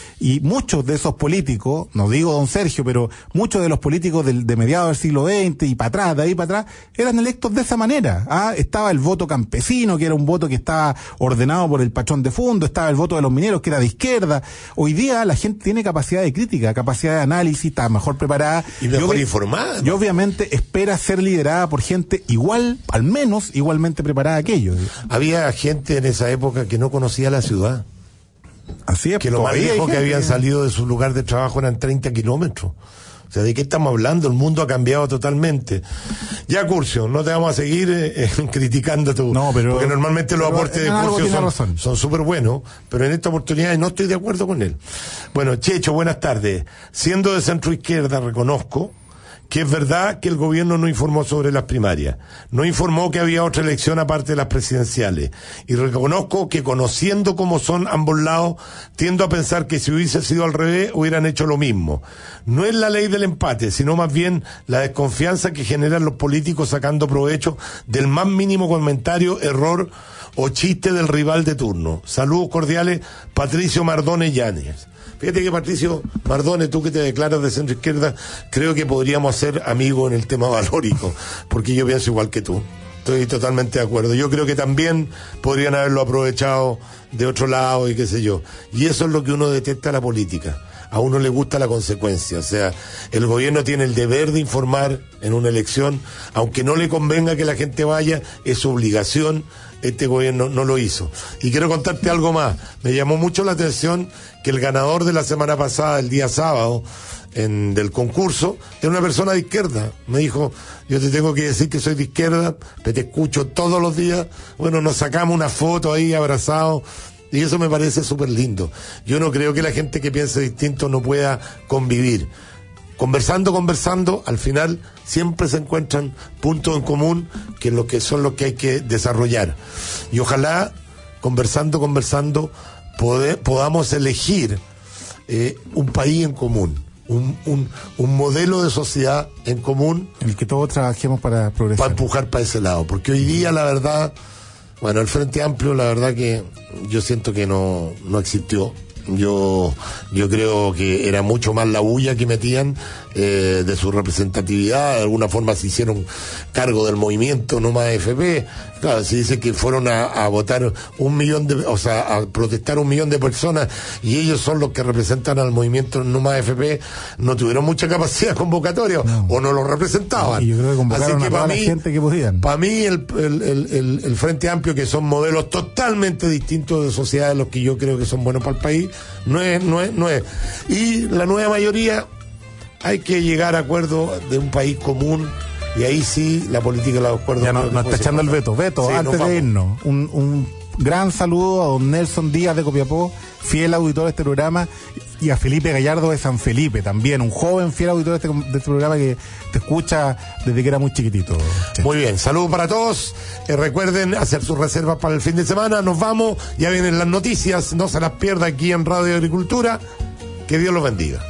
Y muchos de esos políticos, no digo don Sergio, pero muchos de los políticos de mediados del siglo XX y para atrás, de ahí para atrás, eran electos de esa manera. Estaba el voto campesino, que era un voto que estaba ordenado por el patrón de fondo, estaba el voto de los mineros, que era de izquierda. Hoy día la gente tiene capacidad de crítica, capacidad de análisis, está mejor preparada. Y mejor informada. Y obviamente espera ser liderada por gente igual, al menos igualmente preparada que ellos. Había gente en esa época que no conocía la ciudad. Así es, que lo más lejos que habían salido de su lugar de trabajo eran 30 kilómetros. O sea, ¿de qué estamos hablando? El mundo ha cambiado totalmente. Ya, Curcio, no te vamos a seguir criticando tú. No, pero, porque normalmente los aportes de Curcio son súper buenos, pero en esta oportunidad no estoy de acuerdo con él. Bueno, Checho, buenas tardes. Siendo de centro izquierda, reconozco que es verdad que el gobierno no informó sobre las primarias, no informó que había otra elección aparte de las presidenciales, y reconozco que, conociendo cómo son ambos lados, tiendo a pensar que si hubiese sido al revés hubieran hecho lo mismo. No es la ley del empate, sino más bien la desconfianza que generan los políticos sacando provecho del más mínimo comentario, error o chiste del rival de turno. Saludos cordiales, Patricio Mardone Yáñez. Fíjate que, Patricio Mardone, tú que te declaras de centro izquierda, creo que podríamos ser amigos en el tema valórico, porque yo pienso igual que tú. Estoy totalmente de acuerdo. Yo creo que también podrían haberlo aprovechado de otro lado y qué sé yo. Y eso es lo que uno detesta de la política. A uno le gusta la consecuencia. O sea, el gobierno tiene el deber de informar en una elección, aunque no le convenga que la gente vaya, es su obligación este gobierno no lo hizo. Y quiero contarte algo más. Me llamó mucho la atención que el ganador de la semana pasada, el día sábado, del concurso, era una persona de izquierda. Me dijo, yo te tengo que decir que soy de izquierda, que te escucho todos los días. Bueno, nos sacamos una foto ahí abrazados. Y eso me parece súper lindo. Yo no creo que la gente que piense distinto no pueda convivir. Conversando, al final siempre se encuentran puntos en común que son los que hay que desarrollar. Y ojalá, conversando, podamos elegir un país en común, un modelo de sociedad en común. En el que todos trabajemos para progresar. Para empujar para ese lado. Porque hoy día, la verdad, bueno, el Frente Amplio, la verdad que yo siento que no existió. Yo creo que era mucho más la bulla que metían de su representatividad. De alguna forma se hicieron cargo del movimiento No Más AFP. Claro, se dice que fueron a votar a protestar 1 millón de personas, y ellos son los que representan al movimiento No Más AFP. No tuvieron mucha capacidad convocatoria, o no lo representaban. Y yo creo que convocaron a toda la gente que podían. Para mí el Frente Amplio, que son modelos totalmente distintos de sociedad de los que yo creo que son buenos para el país, no es. Y la nueva mayoría, hay que llegar a acuerdos de un país común, y ahí sí la política de los acuerdos. Ya nos está echando el veto. Sí, antes de irnos, un gran saludo a don Nelson Díaz de Copiapó, fiel auditor de este programa, y a Felipe Gallardo de San Felipe, también un joven fiel auditor de este programa que te escucha desde que era muy chiquitito. Muy bien, saludos para todos. Recuerden hacer sus reservas para el fin de semana. Nos vamos, ya vienen las noticias, no se las pierda aquí en Radio Agricultura. Que Dios los bendiga.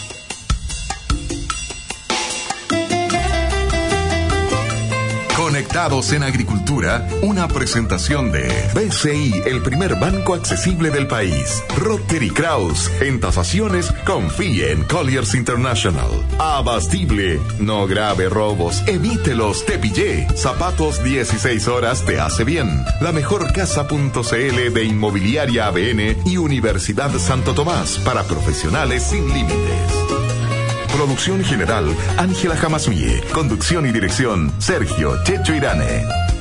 Conectados en Agricultura, una presentación de BCI, el primer banco accesible del país. Rotary Kraus, en tasaciones, confíe en Colliers International. Abastible, no grave robos, evítelos, te pillé. Zapatos 16 horas te hace bien. La mejor casa.cl de Inmobiliaria ABN y Universidad Santo Tomás, para profesionales sin límites. Producción general, Ángela Jamasmie. Conducción y dirección, Sergio Checho Irane.